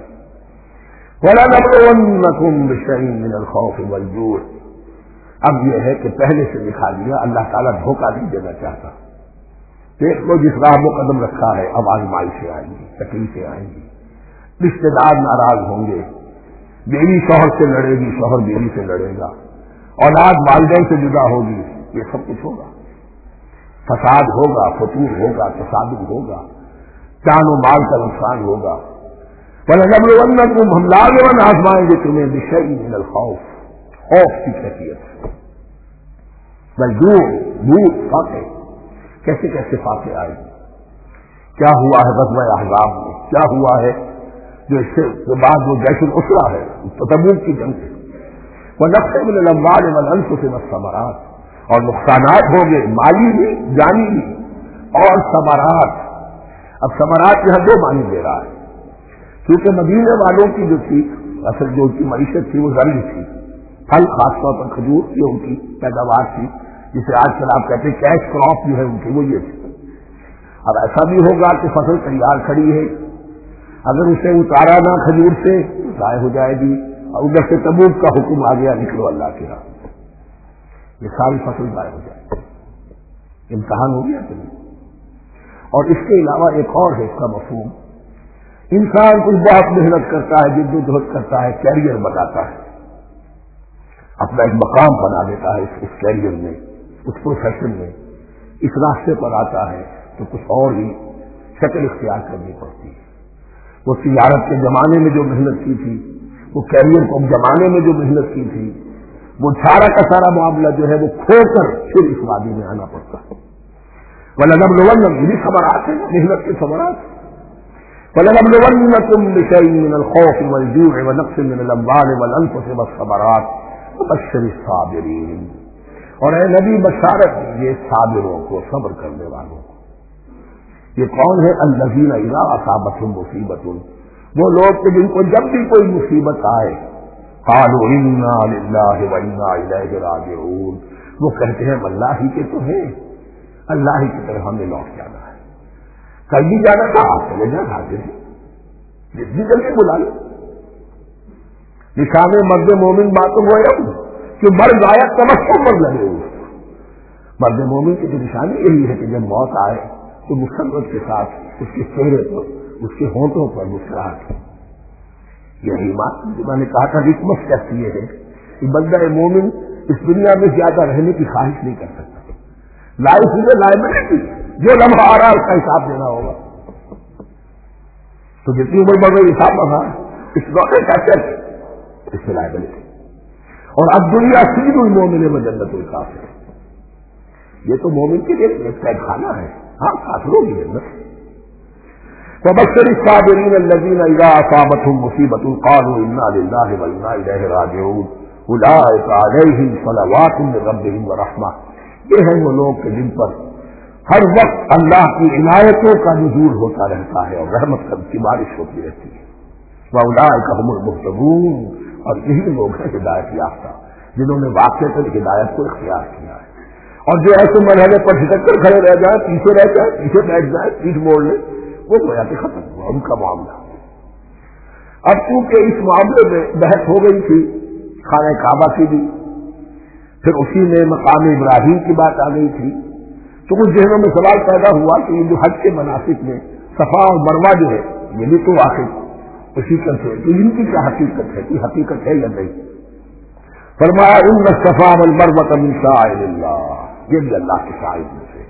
وَلَنَبْلُوَنَّكُمْ بِشَيْءٍ مِّنَ الْخَوْفِ وَالْجُوعِ. اب یہ ہے کہ پہلے سے دکھا دیا، اللہ تعالیٰ دھوکہ نہیں دینا چاہتا. دیکھ لو جس راہ میں قدم رکھا ہے اب آزمائشیں آئیں گی، تکلیفیں آئیں گی، رشتے دار ناراض ہوں گے، بیوی شوہر سے لڑے گی، شوہر بیوی سے لڑے گا، اولاد والدین سے جدا ہوگی، یہ سب کچھ ہوگا. فساد ہوگا، فتور ہوگا، تصادم ہوگا، جان و مال کا نقصان ہوگا. وَلَنَبْلُوَنَّكُمْ، ہم لازماً آزمائیں گے تمہیں بِشَيْءٍ مِّنَ الْخَوْفِ، خوف کی کیفیت، وَالْجُوعِ، بھوک، فاقے. کیسے کیسے فاقے آئے گی؟ کیا ہوا ہے غزوہ احزاب میں، کیا ہوا ہے جو اس کے بعد وہ جیش الاسرہ ہے تبوک کی جنگ سے. وَنَقْصٍ مِّنَ الْأَمْوَالِ وَالْأَنفُسِ وَالثَّمَرَاتِ، اور نقصانات ہوں گے مالی بھی جانی بھی، اور ثمرات. اب ثمرات یہاں دو معنی دے رہا ہے، کیونکہ مدینے والوں کی جو تھی اصل جو ان کی معیشت تھی وہ زرعی تھی، پھل خاص طور پر کھجور کی ان کی پیداوار تھی، جسے آج کل آپ کہتے ہیں کیش کراپ جو ہے ان کی وہ یہ تھی. اب ایسا بھی ہوگا کہ فصل تیار کھڑی ہے، اگر اسے اتارا نہ کھجور سے ضائع ہو جائے گی، اور ادھر سے تبوک کا حکم آ گیا نکلو اللہ کی راہ، یہ ساری فصل ضائع ہو جائے گی. امتحان ہو گیا کہ نہیں. اور اس کے علاوہ ایک اور ہے اس کا مفہوم، انسان کچھ بہت محنت کرتا ہے، جد و جہد کرتا ہے، کیریئر بناتا ہے، اپنا ایک مقام بنا لیتا ہے اس کیریئر میں، اس پروفیشن میں، اس راستے پر آتا ہے تو کچھ اور ہی شکل اختیار کرنی پڑتی ہے. وہ تجارت کے زمانے میں جو محنت کی تھی، وہ کیریئر کو جمانے میں جو محنت کی تھی، وہ سارا کا سارا معاملہ جو ہے وہ کھو کر پھر اس وادی میں آنا پڑتا ہے. وَلَنَبْلُوَنَّكُمْ، یہ بھی خبرات ہیں محنت کے خبرات. وَلَنَبْلُوَنَّكُمْ بِشَيْءٍ مِّنَ الْخَوْفِ وَالْجُوعِ وَنَقْصٍ مِّنَ الْأَمْوَالِ وَالْأَنفُسِ وَالثَّمَرَاتِ وَبَشِّرِ الصَّابِرِينَ. اور اے نبی بشارت دیجیے صابروں کو، صبر کرنے والوں کو. یہ کون ہے؟ الذین اذا اصابتهم مصیبۃ، وہ لوگ کہ جن کو جب بھی کوئی مصیبت آئے قالوا انا للہ وانا الیہ راجعون، وہ کہتے ہیں اللہ ہی کے تو ہیں، اللہ ہی کی طرف ہمیں لوٹ جانا ہے. کل بھی جانا تھا، آپ چلے جائیں حاضر ہیں، جتنی جلدی بلا لیں۔ نشان مرد مومن باتوں وہ ہے کہ مرد آیا تمسو پر لگے ہوئے۔ مرد مومن کی جو نشانی یہی ہے کہ جب موت آئے تو مسرت کے ساتھ اس کے چہرے پر، اس کے ہونٹوں پر مسکراہٹ۔ یہی بات جو میں نے کہا تھا حکمت کہتی ہے کہ بندہ مومن اس دنیا میں زیادہ رہنے کی خواہش نہیں کر سکتا۔ لائف میں لائبلٹی، جو لمحہ آ رہا ہے اس کا حساب دینا ہوگا، تو جتنی عمر بڑھ رہی حساب بڑھا اس نوٹے کا چیک، اس سے لائبلٹی۔ اور اب دنیا سید المومن و جنت الکافر، یہ تو مومن کے لیے ایک قید خانہ ہے، ہاں کافروں کی جنت۔ وبشر الصابرین الذین اذا اصابتهم مصیبۃ قالوا انا للہ وانا الیہ راجعون اولئک علیہم صلوات من ربہم ورحمہ، یہ ہیں وہ لوگ کہ جن پر ہر وقت اللہ کی عنایتوں کا نزول ہوتا رہتا ہے اور رحمت کی بارش ہوتی رہتی ہے۔ واولئک هم المہتدون، اور یہی لوگ ہیں ہدایت یافتہ جنہوں نے واقعتاً ہدایت کو اختیار کیا ہے۔ اور جو ایسے مرحلے پر جھٹک کر کھڑے رہ جائیں، پیچھے رہ جائیں، پیچھے بیٹھ جائیں، پیٹھ موڑ لیں، وہ گویا کہ ختم ہوا ان کا معاملہ۔ اب چونکہ اس معاملے میں بحث ہو گئی تھی خانہ کعبہ کی بھی، پھر اسی میں مقام ابراہیم کی بات آ گئی تھی، تو کچھ ذہنوں میں سوال پیدا ہوا کہ یہ جو حج کے مناسک میں صفا اور مروہ جو ہے یہ بھی تو واقع حقیقت ہے کہ ان کی کیا حقیقت ہے، کوئی حقیقت ہے یا نہیں؟ فرمایا ان الصفا والمروہ من شعائر اللہ، یہ بھی اللہ کے شعائر میں سے۔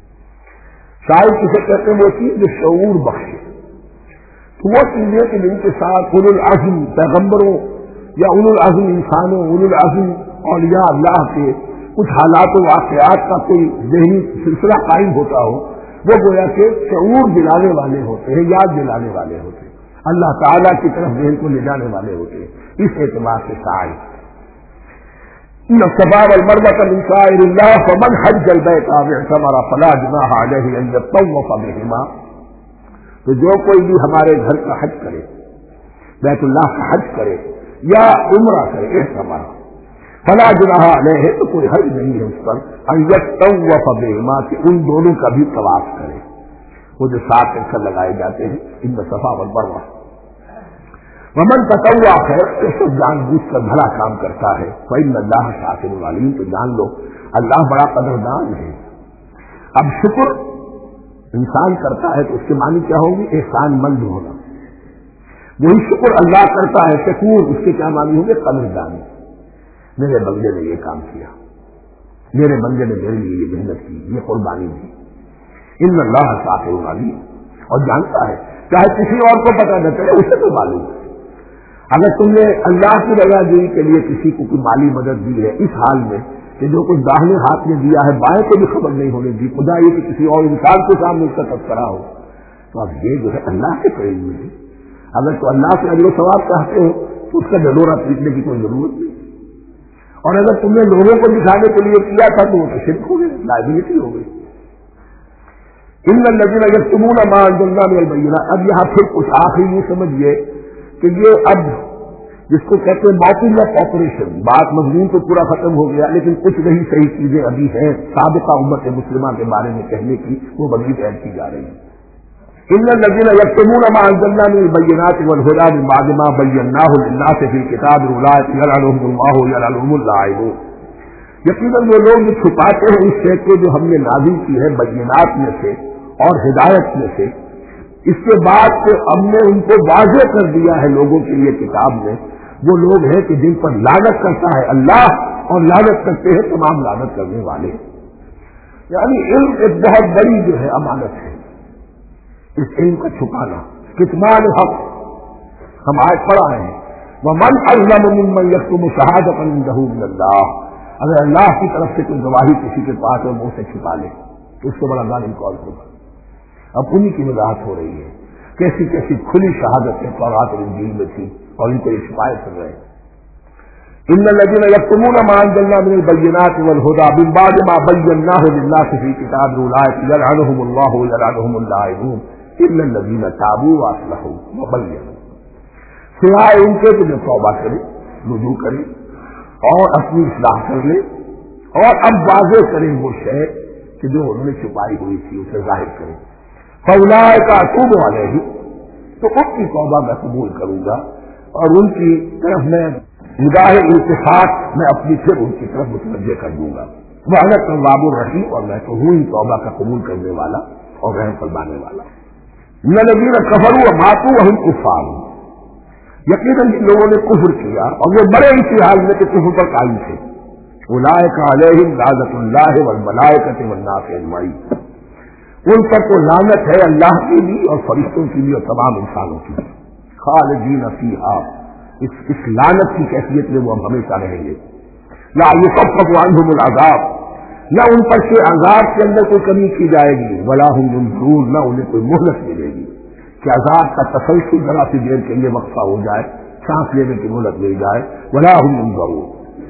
شاعر کسے کہتے ہیں؟ وہ چیز جو شعور بخشے، تو وہ چیزیں کہ جن کے ساتھ اولو العزم پیغمبروں یا اولو العزم انسانوں، اولو العزم اولیاء اللہ کے کچھ حالات و واقعات کا کوئی ذہنی سلسلہ قائم ہوتا ہو، وہ گویا کہ شعور دلانے والے ہوتے ہیں، یاد دلانے والے ہوتے ہیں، اللہ تعالیٰ کی طرف ذہن کو لے جانے والے ہوتے ہیں۔ اس اعتبار سے شاعر ان الصفا والمروہ من شعائر اللہ فمن حج البیت او اعتمر فلا جناح علیہ ان یطوف بہما، تو جو کوئی بھی ہمارے گھر کا حج کرے، بیت اللہ کا حج کرے یا عمرہ کرے، اعتمر، فلا جناح علیہ، تو کوئی حج نہیں ہے اس پر، ان یطوف بہما، کہ ان دونوں کا بھی طواف کرے، وہ جو 7 چکر لگائے جاتے ہیں ان الصفا والمروہ۔ ومن تطوع خیر، جو جان بوجھ کر بھلا کام کرتا ہے، فإن اللہ شاکر علیم، تو جان لو اللہ بڑا قدردان ہے۔ اب شکر انسان کرتا ہے تو اس کے معنی کیا ہوگی؟ احسان مند ہونا۔ وہی شکر اللہ کرتا ہے شکور، اس کے کیا معنی ہوں گے؟ قدردانی۔ میرے بندے نے یہ کام کیا، میرے بندے نے میرے لیے یہ محنت کی، یہ قربانی دی۔ ان اللہ شاکر علیم، اور جانتا ہے، چاہے کسی اور کو پتہ نہ چلے اسے تو معلوم ہے۔ اگر تم نے اللہ کی رضا جوئی کے لیے کسی کو کوئی مالی مدد دی ہے اس حال میں کہ جو کچھ داہنے ہاتھ میں دیا ہے بائیں کو بھی خبر نہیں ہونے دی، خدا یہ کہ کسی اور انسان کے سامنے اس کا تذکرہ ہو، تو اب یہ جو ہے اللہ کے قریب میں ہے۔ اگر تو اللہ سے اجر و ثواب چاہتے ہو تو اس کا ڈڈورا پیٹنے کی کوئی ضرورت نہیں، اور اگر تم نے لوگوں کو دکھانے کے لیے کیا تھا تو وہ تو شرک ہو گئی، لائبلٹی ہو گئی۔ ان الذین یکتمون ما انزلنا من البینات، اب یہاں پھر کچھ آخری یہ سمجھیے کہ یہ اب جس کو کہتے ہیں باطل آف آپریشن، بات مضمون تو پورا ختم ہو گیا لیکن کچھ نہیں صحیح چیزیں ابھی ہیں سابقہ امت مسلمہ کے بارے میں کہنے کی، وہ مزید ایڈ کی جا رہی ہیں۔ ان الذین یکتمون ما انزلنا من البینات والہدی من بعد ما بیناہ للناس فی الکتاب اولئک یلعنهم اللہ یلعنهم اللاعنون، یقیناً وہ لوگ جو چھپاتے ہیں اس شے کو جو ہم نے نازل کی ہے بینات میں سے اور ہدایت میں سے، اس کے بعد سے ہم نے ان کو واضح کر دیا ہے لوگوں کے لیے کتاب میں، وہ لوگ ہیں کہ جن پر لعنت کرتا ہے اللہ اور لعنت کرتے ہیں تمام لعنت کرنے والے۔ یعنی علم ایک بہت بڑی جو ہے امانت ہے، اس علم کا چھپانا، کتمان حق ہم آج پڑھا ہے، ومن اظلم ممن یکتم شہادۃ عنده من اللہ، اگر اللہ کی طرف سے کوئی گواہی کسی کے پاس ہے منہ سے چھپا لے تو اس سے بڑا ظالم کون ہوگا؟ اب انہی کی وضاحت ہو رہی ہے، کیسی کیسی کھلی شہادتیں تورات اور انجیل میں تھی اور ان کو یہ چھپائے پھر رہے ہیں۔ ان الذین یکتمون ما انزلنا من البینات والہدی من بعد ما بیناہ للناس فی کتاب اولئک یلعنهم اللہ یلعنهم اللاعنون الا الذین تابوا واصلحوا وبینوا، سوائے ان کے جو توبہ کرے، رجوع کرے اور اپنی اصلاح کر لے اور اب واضح کریں وہ شے کہ جو انہوں نے چھپائی ہوئی تھی اسے ظاہر کریں۔ فاولئک اتوب علیہم، تو ان کی توبہ میں قبول کروں گا اور ان کی طرف میں نگاہ التفات میں اپنی پھر ان کی طرف متوجہ کر دوں گا۔ وَأَنَا التَّوَّابُ الرَّحِيمُ، اور میں تو ہوں ہی توبہ کا قبول کرنے والا اور رحم فرمانے والا۔ ان الذین کفروا وماتوا وهم کفار، یقیناً جن لوگوں نے کفر کیا اور وہ بڑے اسی حال میں کہ کفر پر قائم تھے، اولئک علیہم لعنۃ اللہ والملائکۃ والناس اجمعین، ان پر تو لعنت ہے اللہ کی بھی اور فرشتوں کی بھی اور تمام انسانوں کی بھی، خالدین فیہا، اس لعنت کی کیفیت میں وہ ہمیشہ رہیں گے۔ لا یخفف عنہم العذاب، نہ ان پر سے عذاب کے اندر کوئی کمی کی جائے گی، ولا هم ينظرون، نہ انہیں کوئی مہلت ملے گی کہ عذاب کا تسلسل ذرا سی دیر کے لیے وقفہ ہو جائے، سانس لینے کی مہلت مل جائے۔ ولا هم ينظرون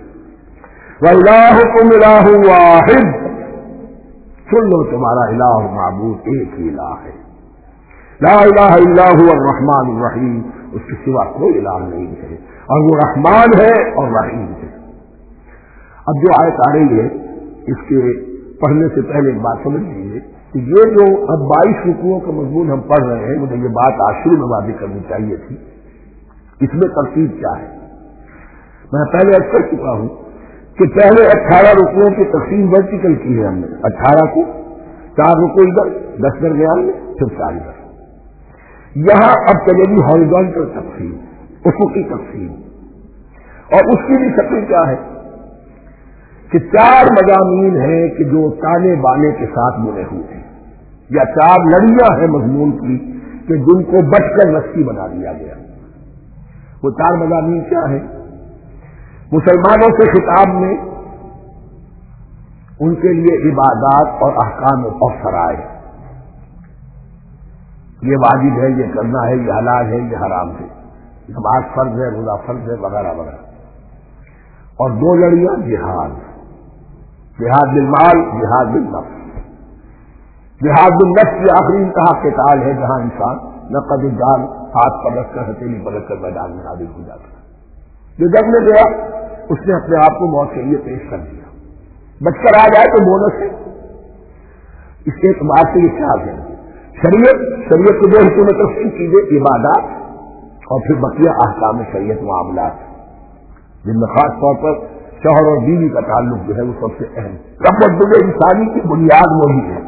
وإلہکم الہ واحد، سن لو تمہارا الہ معبود ایک ہی الہ ہے، لا الہ الا هو الرحمن الرحیم، اس کے سوا کوئی الہ نہیں ہے اور وہ رحمان ہے اور رحیم ہے۔ اب جو آیت آ رہی ہے اس کے پڑھنے سے پہلے ایک بات سمجھ لیجیے کہ یہ جو اب 22 رکوعوں کا مضمون ہم پڑھ رہے ہیں، مجھے یہ بات آخر میں واضح کرنی چاہیے تھی، اس میں ترتیب کیا ہے۔ میں پہلے عرض کر چکا ہوں کہ پہلے 18 رکوعوں کی تقسیم ورٹیکل کی ہے ہم نے، 18 کو 4 رکوع ادھر 10 درمیان میں پھر 4 ادھر۔ یہاں اب چلے گی ہاریزونٹل تقسیم، افقی تقسیم، اور اس کی بھی شکل کیا ہے کہ 4 مضامین ہیں کہ جو تانے بانے کے ساتھ بنے ہوئے ہیں، یا 4 لڑیاں ہیں مضمون کی کہ جن کو بٹ کر رسی بنا دیا گیا۔ وہ 4 مضامین کیا ہیں؟ مسلمانوں کے خطاب میں ان کے لیے عبادات اور احکام اور فرائض، یہ واجب ہے، یہ کرنا ہے، یہ حلال ہے، یہ حرام ہے، نماز فرض ہے، روزہ فرض ہے، وغیرہ وغیرہ۔ اور 2 لڑیاں جہاد، جہاد بالمال، جہاد بالنفس۔ جہاد بالنفس کی آخری انتہا قتال ہے، جہاں انسان نقد جان ہاتھ پر رکھ کر ہتھیلی پر رکھ کر میدان میں حاضر ہو جاتا ہے۔ جو جنگ میں گیا اس نے اپنے آپ کو موت کے لیے پیش کر دیا، بچ کر آ جائے تو بونس ہے۔ اس کے اعتبار سے یہ خیال ہے شریعت کو 2 حصوں میں تقسیم کیجیے، عبادات اور پھر بقیہ احکام شریعت معاملات، جن میں خاص طور پر شوہر اور بیوی کا تعلق جو ہے وہ سب سے اہم، تبدل انسانی کی بنیاد وہی ہے۔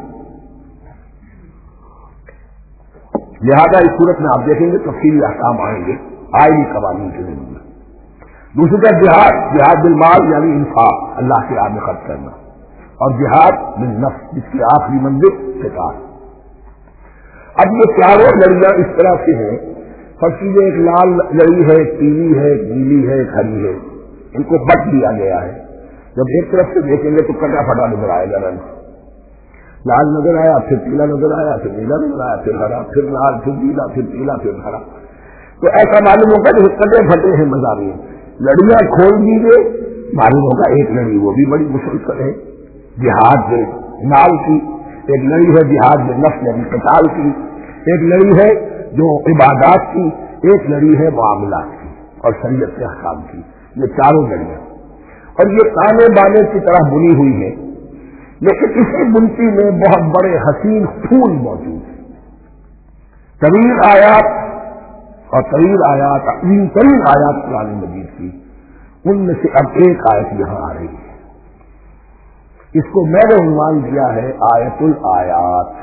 لہذا اس صورت میں آپ دیکھیں گے تفصیلی احکام آئیں گے آئینی قوانین کے ذریعے۔ دوسری طرف جہاد بالمال یعنی انفاق، اللہ کی راہ میں خرچ کرنا، اور جہاد بالنفس جس کی آخری منزل قتال۔ اب یہ 4 لڑیاں اس طرح سے ہیں، فرض ایک لال لڑی ہے، ایک پیلی ہے، ایک نیلی ہے، ایک ہری ہے، ان کو بٹ دیا گیا ہے۔ جب ایک طرف سے دیکھیں گے تو کٹا پھٹا نظر آئے گا، رنگ لال نظر آیا، پھر پیلا نظر آیا، پھر نیلا نظر آیا، پھر ہرا، پھر لال، پھر نیلا، پھر پیلا، پھر ہرا، تو ایسا معلوم ہوگا کہ کٹے پھٹے ہیں مضامین۔ لڑیاں کھول دیجیے، معلوم ہوگا ایک لڑی وہ بھی بڑی مسلسل ہے، جہاد نال کی، ایک لڑی ہے جہاد نفس یعنی قتال کی، ایک لڑی ہے جو عبادات کی، ایک لڑی ہے معاملات کی اور شریعت کے احکام کی۔ یہ 4 لڑیاں اور یہ تانے بانے کی طرح بنی ہوئی ہے، لیکن اسی بنتی میں بہت بڑے حسین پھول موجود ہیں، طویل آیات اور طویل آیات، عظیم ترین آیات قرآن مجید کی، ان میں سے اب ایک آیت یہاں آ رہی ہے، اس کو میں نے عنوان دیا ہے آیت الآیات۔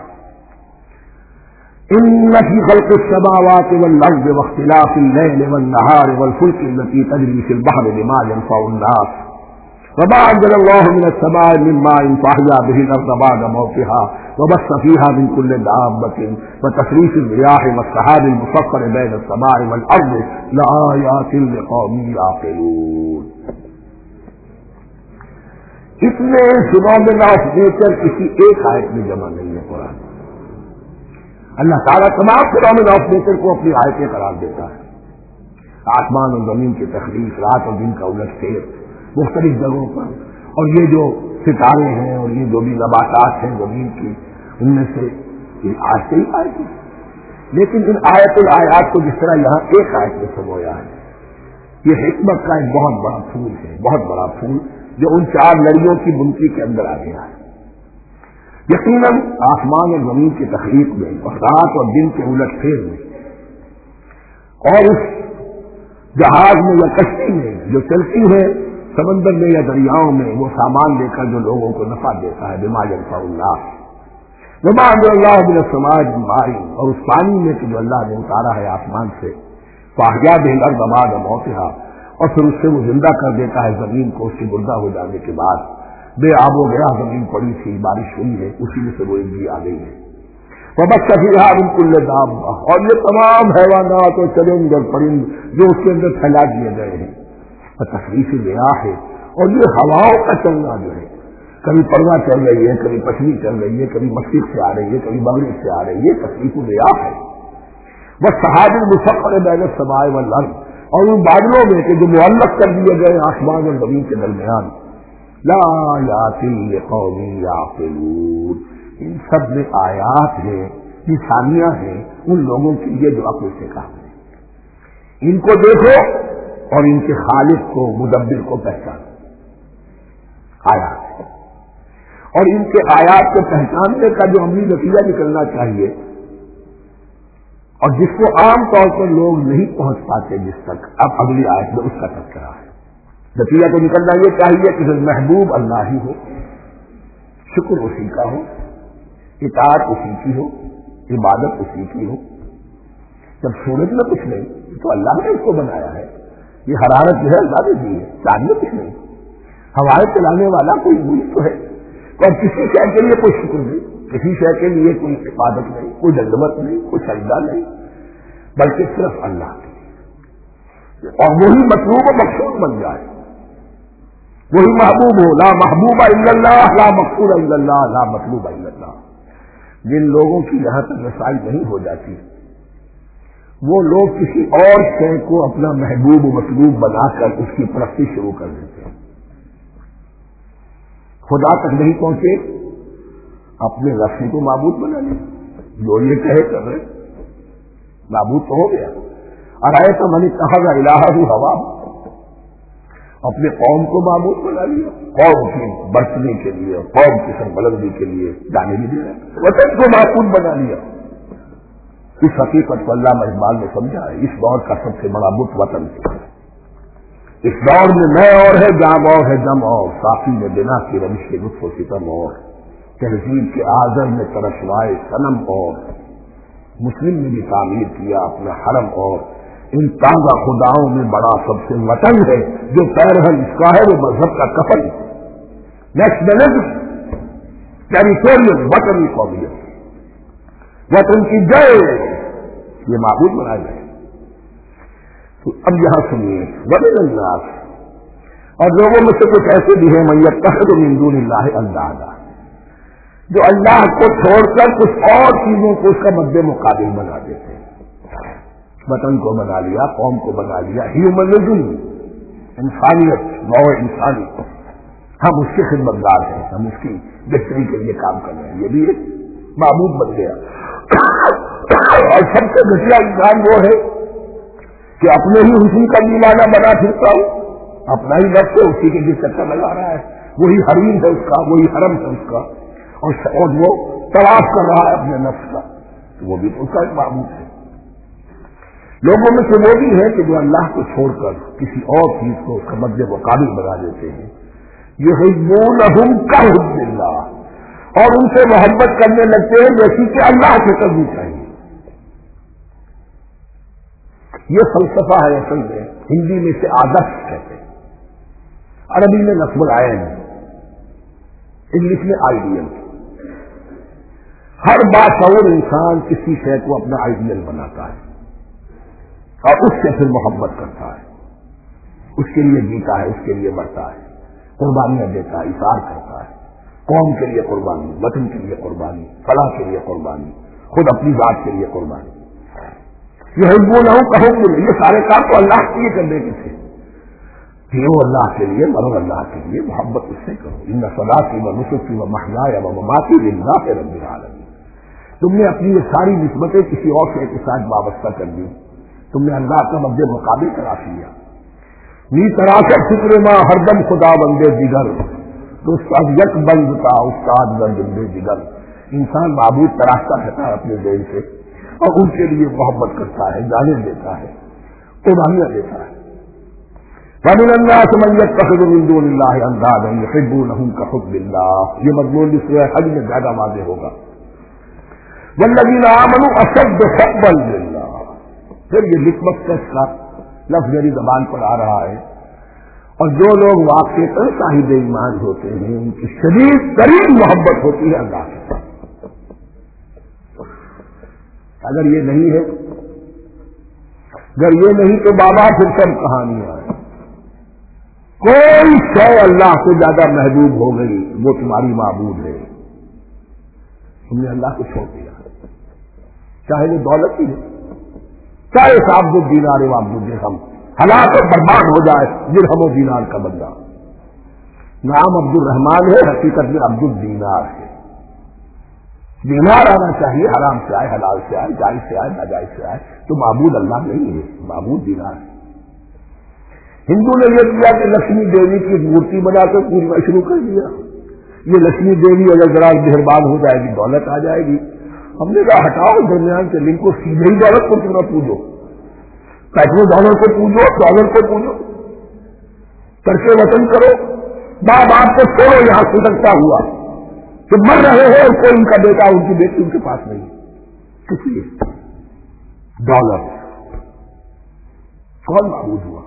ان فی خلق السماوات والارض واختلاف اللیل والنہار والفلک التي تجری فی البحر بما ينفع الناس وما انزل الله من السماء من ماء فاحیا به الارض بعد موتها وبث فيها من كل دابة وتصريف الرياح والسحاب المسخر بين السماء والارض لآيات لقوم يعقلون۔ اتنے فینومینا آف نیچر کسی ایک آیت میں جمع نہیں ہے قرآن۔ اللہ تعالیٰ تمام فینومینا آف نیچر کو اپنی آیتیں قرار دیتا ہے، آسمان اور زمین کی تخلیق، رات اور دن کا الٹ پھیر مختلف جگہوں پر، اور یہ جو ستارے ہیں اور یہ جو بھی نباتات ہیں زمین کی، ان میں سے یہ آج سے ہی آئے گی۔ لیکن ان آیت الآیات کو جس طرح یہاں ایک آیت میں سمویا ہے، یہ حکمت کا ایک بہت بڑا پھول ہے، بہت بڑا پھول جو ان 4 لڑیوں کی بنتی کے اندر آ گیا ہے۔ یقیناً آسمان اور زمین کی تخلیق میں اور رات اور دن کے الٹ پھیر میں اور اس جہاز میں یا کشتی میں جو چلتی ہے سمندر میں یا دریاؤں میں وہ سامان لے کر جو لوگوں کو نفع دیتا ہے بما ينفع الناس وما انزل الله من السماء من ماء اور اس پانی میں کہ جو اللہ نے اتارا ہے آسمان سے فاحیا به الارض بعد موتها اور پھر اس سے وہ زندہ کر دیتا ہے زمین کو اس کی مردہ ہو جانے کے بعد بے آب و گیا زمین پڑی تھی بارش ہوئی ہے اسی میں سے وہ ایک آ گئی ہے وبث فيها من كل دابة اور یہ تمام حیوانات اور چرند اور پرند جو اس کے اندر پھیلا دیے گئے ہیں تصریف ریاح ہے اور یہ ہواؤں کا چلنا جو ہے کبھی پروا چل رہی ہے کبھی پچھلی چل رہی ہے کبھی مشرق سے آ رہی ہے کبھی مغرب سے آ رہی ہے تصریف ریاح ہے وہ صحاب المسخر بین السماء والارض اور ان بادلوں میں کہ جو معلق کر دیے گئے آسمان اور زمین کے درمیان لا یاتی لقوم یعقلون ان سب میں آیات ہیں نشانیاں ہیں ان لوگوں کے لیے جو عقل سے کام ہے ان کو دیکھو اور ان کے خالق کو مدبر کو پہچانو آیات ہے اور ان کے آیات کو پہچاننے کا جو عملی نتیجہ نکلنا چاہیے اور جس کو عام طور پر لوگ نہیں پہنچ پاتے جس تک اب اگلی آیت میں اس کا تذکرہ ہے نتیجہ تو نکلنا یہ چاہیے کہ محبوب اللہ ہی ہو شکر اسی کا ہو اطاعت اسی کی ہو عبادت اسی کی ہو جب سورج میں کچھ نہیں تو اللہ نے اس کو بنایا ہے یہ حرارت جو ہے اللہ نے دی ہے چاندی کچھ نہیں ہوائیں چلانے والا کوئی ملک تو ہے اور کسی شے کے لیے کوئی شکر نہیں کسی شے کے لیے کوئی عبادت نہیں کوئی دندمت نہیں کوئی سجدہ نہیں بلکہ صرف اللہ کی اور وہی مطلوب و مقصود بن جائے وہی محبوب ہو لا محبوب الا اللہ لا مقصود الا اللہ لا مطلوب الا اللہ جن لوگوں کی یہاں تک رسائی نہیں ہو جاتی وہ لوگ کسی اور شے کو اپنا محبوب و مطلوب بنا کر اس کی پرستی شروع کر دیتے ہیں خدا تک نہیں پہنچے اپنے رفیع کو معبود بنا لیں جو یہ کہے کر رہے معبود تو ہو گیا اور آئے تو من اتخذ الہہ ہوا اپنے قوم کو معبود بنا لیا قوم کی برتنے کے لیے قوم کی سربلندی کے لیے جانے بھی دے رہے وطن کو معبود بنا لیا اس حقیقت کو علامہ اقبال نے سمجھا ہے اس دور کا سب سے بڑا بت وطن اس دور میں نئے اور ہے جام اور ہے دم اور ساقی میں بنا کی رمش کے لطف و ستم اور تہذیب کے آزر میں ترشوائے صنم اور مسلم نے بھی تعمیر کیا اپنا حرم اور ان تازہ خداؤں میں بڑا سب سے وطن ہے جو پیرہن اس کا ہے وہ مذہب کا کفن نیشنلزم ٹیریٹوریل وطنی قومیت وطن کی جڑ یہ معبود بنائے گئے تو اب یہاں سنیے وَمِنَ النَّاسِ اور لوگوں میں سے کچھ ایسے بھی ہیں مَن يَتَّخِذُ مِن دُونِ اللَّهِ أَندَادًا جو اللہ کو چھوڑ کر کچھ اور چیزوں کو اس کا مد مقابل بنا دیتے ہیں وطن کو بنا لیا قوم کو بنا لیا ہیومنزم انسانیت نوع انسانی ہم اس کے خدمتگار ہیں ہم اس کی بہتری کے لیے کام کر رہے ہیں یہ بھی ایک معبود بن گیا اور سب سے گھٹیا انسان وہ ہے کہ اپنے ہی اسی کا دیوانہ بنا پھرتا ہوں اپنا ہی نفس ہے اسی کے لیے چکر لگا رہا ہے وہی حریم ہے اس کا وہی حرم ہے اس کا اور وہ تلاش کر رہا ہے اپنے نفس کا تو وہ بھی اس کا ایک معبود ہے لوگوں میں سے وہ بھی ہے کہ جو اللہ کو چھوڑ کر کسی اور چیز کو اس کا مد مقابل بنا دیتے ہیں یحبونہم کحب اللہ اور ان سے محبت کرنے لگتے ہیں جیسی کہ اللہ سے کرنی چاہیے یہ فلسفہ ہے اصل میں ہندی میں سے آدرش کہتے ہیں عربی میں نصب العین انگلش میں آئیڈیل ہر باشعور انسان کسی شے کو اپنا آئیڈیل بناتا ہے اور اس سے پھر محبت کرتا ہے اس کے لیے جیتا ہے اس کے لیے مرتا ہے قربانیاں دیتا ہے اثار کرتا ہے قوم کے لیے قربانی وطن کے لیے قربانی فلاح کے لیے قربانی خود اپنی ذات کے لیے قربانی یحبونہم کحب اللہ یہ سارے کام تو اللہ کے لیے کرنے کے تھے جیو اللہ کے لیے مرو اللہ کے لیے محبت اس سے کرو ان صلاتی و نسکی و محیای و مماتی للہ رب العالمین تم نے اپنی یہ ساری نسبتیں کسی اور شے کے ساتھ وابستہ کر دی تم نے اللہ کا مد مقابل تلاش لیا نی تراکر فکر ماں ہر دم خدا بندے دیگر تو استاد یک بند تھا استاد بند جگر انسان معبود تراشتا رہتا ہے اپنے ذہن سے اور ان کے لیے محبت کرتا ہے، گانے دیتا ہے، قربانیاں دیتا ہے. وَمِنَ النَّاسِ مَن يَتَّخِذُ مِن دُونِ اللَّهِ أَندَادًا يُحِبُّونَهُم كَحُبِّ اللَّهِ. یہ مضمون بھی سورہ حج میں زیادہ واضح ہوگا. وَالَّذِينَ آمَنُوا أَشَدُّ حُبًّا لِلَّهِ. پھر یہ نسبت کا لفظ میری زبان پر آ رہا ہے، اور جو لوگ واقعی صاحب ایمان ہوتے ہیں ان کی شدید ترین محبت ہوتی ہے اللہ سے. اگر یہ نہیں ہے، اگر یہ نہیں تو بابا پھر سب کہانیاں ہیں. کوئی شے اللہ سے زیادہ محبوب ہو گئی وہ تمہاری معبود ہے. تم نے اللہ کو چھوڑ دیا، چاہے وہ دولت ہی ہے، چاہے صاحب دینار و عبد الدرہم، ہلاک اور برباد ہو جائے درہم و دینار کا بندہ. نام عبد الرحمان ہے، حقیقت میں عبد الدینار ہے. دینار آنا چاہیے، حرام سے آئے، حلال سے آئے، جائز سے آئے، ناجائز سے آئے، تو معبود اللہ نہیں ہے، معبود دینار ہے. ہندو نے یہ کیا کہ لکشمی دیوی کی مورتی بنا کر پوجنا شروع کر دیا. یہ لکشمی دیوی اگر ذرا مہربان ہو جائے گی دولت آ جائے گی. ہم نے کہا ہٹاؤ درمیان کے لنک کو، سیدھے ہی دولت کو کیوں نہ پوجو، پیٹرول ڈالر کو پوجو، ڈالر کو پوجو، ترک وطن کرو، باپ باپ کو چھوڑو. یہاں سلگتا ہوا کہ مر رہے ہیں اور کوئی ان کا بیٹا ان کی بیٹی ان کے پاس نہیں، کس لیے؟ ڈالر. کون معبود ہوا؟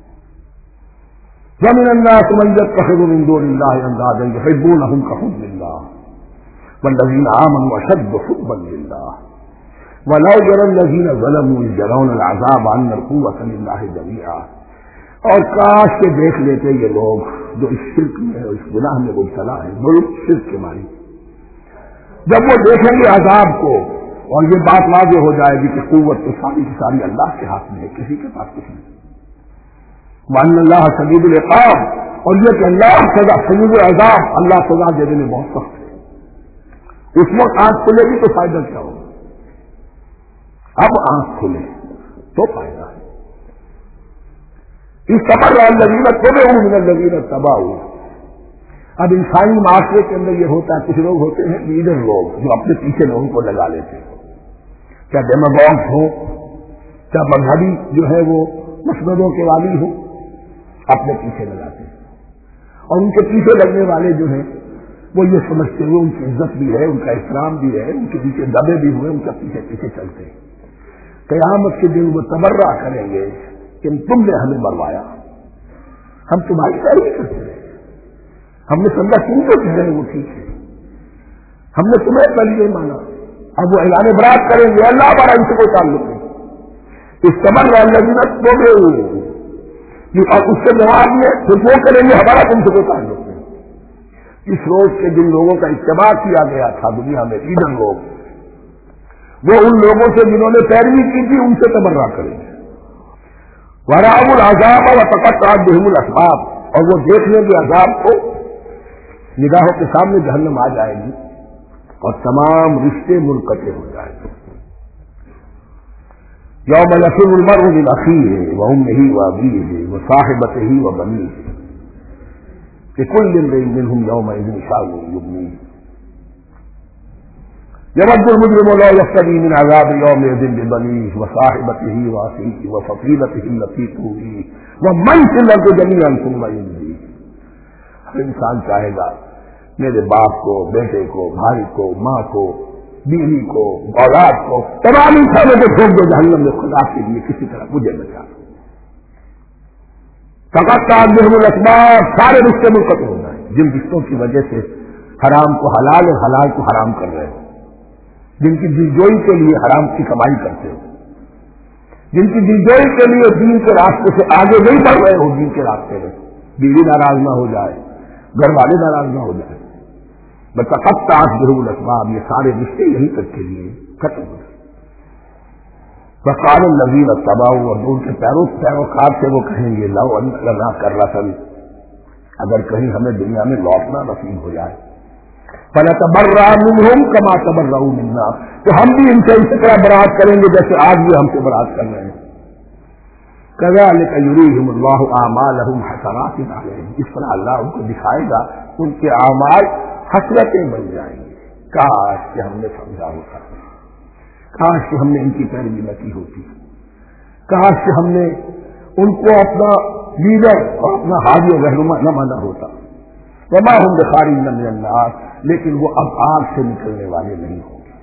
وَمِنَ النَّاسِ مَن يَتَّخِذُ مِن دُونِ اللَّهِ أَندَادًا يُحِبُّونَهُم كَحُبِّ اللَّهِ وَالَّذِينَ آمَنُوا أَشَدُّ حُبًّا لِلَّهِ وَلَوْ يَرَى الَّذِينَ ظَلَمُوا إِذْ يَرَوْنَ الْعَذَابَ أَنَّ الْقُوَّةَ لِلَّهِ جَمِيعًا. اور کاش کے دیکھ لیتے یہ لوگ جو اس شرک میں اور اس گناہ میں مبتلا ہیں، ظلم شرک کے معنی، جب وہ دیکھیں گے عذاب کو اور یہ بات واضح ہو جائے گی کہ قوت تو ساری کی ساری اللہ کے ہاتھ میں ہے، کسی کے پاس کچھ نہیں. وَأَنَّ اللَّهَ شَدِيدُ الْعِقَابِ. اور یہ کہ اللہ سزا شدید العذاب، اللہ سزا دینے میں بہت سخت ہے. اس وقت آنکھ کھلے گی تو فائدہ کیا ہوگا؟ اب آنکھ کھلے تو فائدہ ہے. اس سبر الذین اتبعوا من الذین اتبعوا. اب انسانی معاشرے کے اندر یہ ہوتا ہے، کچھ لوگ ہوتے ہیں لیڈر لوگ جو اپنے پیچھے لوگوں کو لگا لیتے ہیں، کیا ڈیماگوگز ہو، کیا مذہبی جو ہے وہ مسندوں کے والی ہو، اپنے پیچھے لگاتے ہیں. اور ان کے پیچھے لگنے والے جو ہیں وہ یہ سمجھتے ہوئے ان کی عزت بھی ہے، ان کا احترام بھی ہے، ان کے پیچھے دبے بھی ہوئے، ان کا پیچھے پیچھے چلتے ہیں. قیامت کے دن وہ تبرہ کریں گے کہ تم نے ہمیں مروایا، ہم تمہاری پیروی کرتے رہے، ہم نے سمجھا تم جو کہہ رہے ہیں وہ ٹھیک ہے، ہم نے تمہیں پہلے مانا. اب وہ اعلان برات کریں گے، اللہ ہمارا ان سے کوئی تعلق نہیں. اس تبرہ الذین اتبعوا، اور اس کے جواب میں پھر وہ کریں گے ہمارا تم سے کوئی تعلق نہیں. اس روز کے جن لوگوں کا اتباع کیا گیا تھا دنیا میں لیڈر لوگ، وہ ان لوگوں سے جنہوں نے پیروی کی تھی ان سے تبرہ کریں گے. وَرَأَوُا الْعَذَابَ وَتَقَطَّعَتْ بِهِمُ الْأَسْبَابُ. اور وہ دیکھ لیں گے عذاب کو، نگاہوں کے سامنے جہنم آ جائے گی اور تمام رشتے منقطع ہو جائیں گے. یوم یفر المرء من اخیہ وامہ وابیہ وصاحبتہ وبنیہ لکل امرئ منہم یومئذ شأن یغنیہ. یود المجرم لو یفتدی من عذاب یومئذ ببنیہ وصاحبتہ واخیہ وفصیلتہ التی تؤویہ ومن فی الارض جمیعا ثم ینجیہ. ہر انسان چاہے گا میرے باپ کو، بیٹے کو، بھائی کو، ماں کو، بیوی کو، اولاد کو، تمام انسانوں کو پھینک دو جہنم میں، خدا کے لیے کسی طرح مجھے بچا. تقطعت بہم الاسباب. سارے رشتے منقطع ہو جائیں جن رشتوں کی وجہ سے حرام کو حلال اور حلال کو حرام کر رہے ہو، جن کی دلجوئی کے لیے حرام کی کمائی کرتے ہو، جن کی دلجوئی کے لیے دین کے راستے سے آگے نہیں بڑھ رہے ہو. دین کے راستے میں بیوی ناراض نہ ہو جائے، گھر والے ناراض نہ ہو جائے. تقطعت بہم الاسباب. یہ سارے رشتے یہیں تک کے لیے ختم ہو گئے. وقال الذین اتبعوا. اور ان کے پیروکار سے وہ کہیں گے لو ان لنا کرۃ، اگر کہیں ہمیں دنیا میں لوٹنا نصیب ہو جائے، فنتبرأ منہم کما تبرؤوا منا، تو ہم بھی ان سے اسی طرح برات کریں گے جیسے آج بھی ہم سے برات کر رہے ہیں. كذلك يريهم الله اعمالهم حسرات عليهم. اس طرح اللہ ان کو دکھائے گا ان کے اعمال حسرتیں بن جائیں گے، کاش کہ ہم نے سمجھا ہوتا، کاش کہ ہم نے ان کی پیروی نہ کی ہوتی، کاش کہ ہم نے ان کو اپنا لیڈر اور اپنا ہادی و رہنما نہ مانا ہوتا۔ وما هم بخارجین من النار، لیکن وہ اب آگ سے نکلنے والے نہیں ہوں گے۔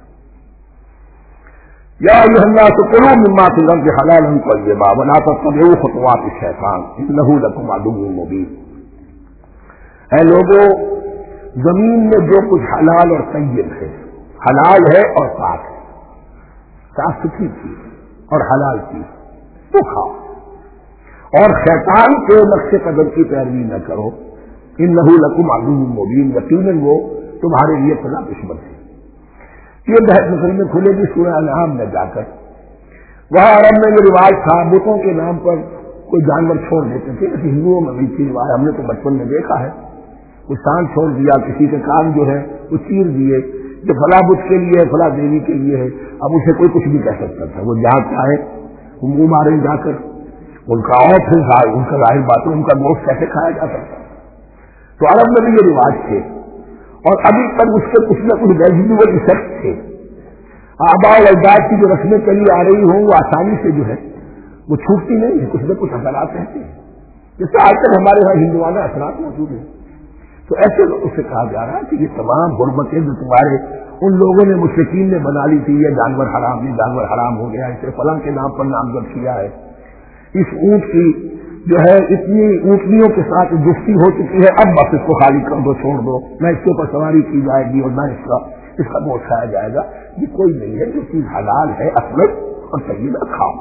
یا ایھا الناس کلوا مما فی الارض حلالا طیبا ولا تتبعوا خطوات الشیطان انہ لکم عدو مبین۔ اے لوگوں، زمین میں جو کچھ حلال اور طیب ہے، حلال ہے اور پاک ہے، صاف ستھری چیز اور حلال چیز تو کھاؤ، اور شیطان کے نقش قدم کی پیروی نہ کرو، انہ لکم عدو مبین، یقیناً وہ تمہارے لیے کھلا دشمن ہے۔ یہ بحث مسلم میں کھلے گی سورہ انعام میں جا کر۔ وہاں عرب میں یہ رواج تھا، بتوں کے نام پر کوئی جانور چھوڑ دیتے تھے، ایسی ہندوؤں میں بھی تھی رواج، ہم نے تو بچپن میں دیکھا ہے، کوئی سان چھوڑ دیا، کسی کے کان جو ہے وہ چیر دیے، جو فلاں بت کے لیے ہے، فلاں دیوی کے لیے ہے، اب اسے کوئی کچھ بھی کہہ سکتا تھا، وہ جہاں چاہے وہ منہ مارے جا کر، ان کا اور پھر ان کا ظاہر بات ہے ان کا گوشت کیسے کھایا جا سکتا۔ تو عرب میں بھی یہ رواج تھے، اور ابھی تک اس کے کچھ نہ کچھ ریزیڈول ایفیکٹ تھے۔ آباء و اجداد کی جو رسمیں چلی آ رہی ہوں وہ آسانی سے جو ہے وہ چھوٹتی نہیں ہے، کچھ نہ کچھ اثرات رہتے ہیں، جس سے آج تک ہمارے یہاں ہندوانہ اثرات موجود ہیں۔ تو ایسے لوگوں سے کہا جا رہا ہے کہ یہ تمام حرمتیں جو تمہارے ان لوگوں نے مشرکین نے بنا لی تھی، یہ جانور حرام، یہ جانور حرام ہو گیا، اسے فلاں کے نام پر نامزد کیا ہے، اس اونٹ کی جو ہے اتنی اونٹنیوں کے ساتھ جفتی ہو چکی ہے، اب بس اس کو خالی کر دو، چھوڑ دو، نہ اس کے اوپر سواری کی جائے گی اور نہ اس کا گوشت کھایا جائے گا، یہ کوئی نہیں ہے، جو چیز حلال ہے اصل اور طیب کھاؤ۔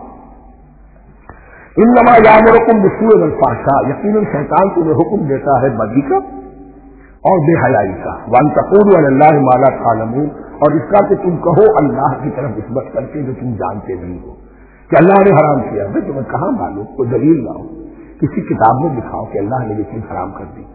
انما یامرکم بالسوء والفحشاء، یقیناً شیطان تمہیں حکم دیتا ہے بدی کا اور بے حیائی کا، وان تقولوا علی اللہ ما لا تعلمون، اور اس کا کہ تم کہو اللہ کی طرف نسبت کر کے جو تم جانتے نہیں ہو، کہ اللہ نے حرام کیا ہے، تمہیں کہاں معلوم، کوئی دلیل لاؤ، کسی کتاب میں دکھاؤ کہ اللہ نے یہ چیز حرام کر دی۔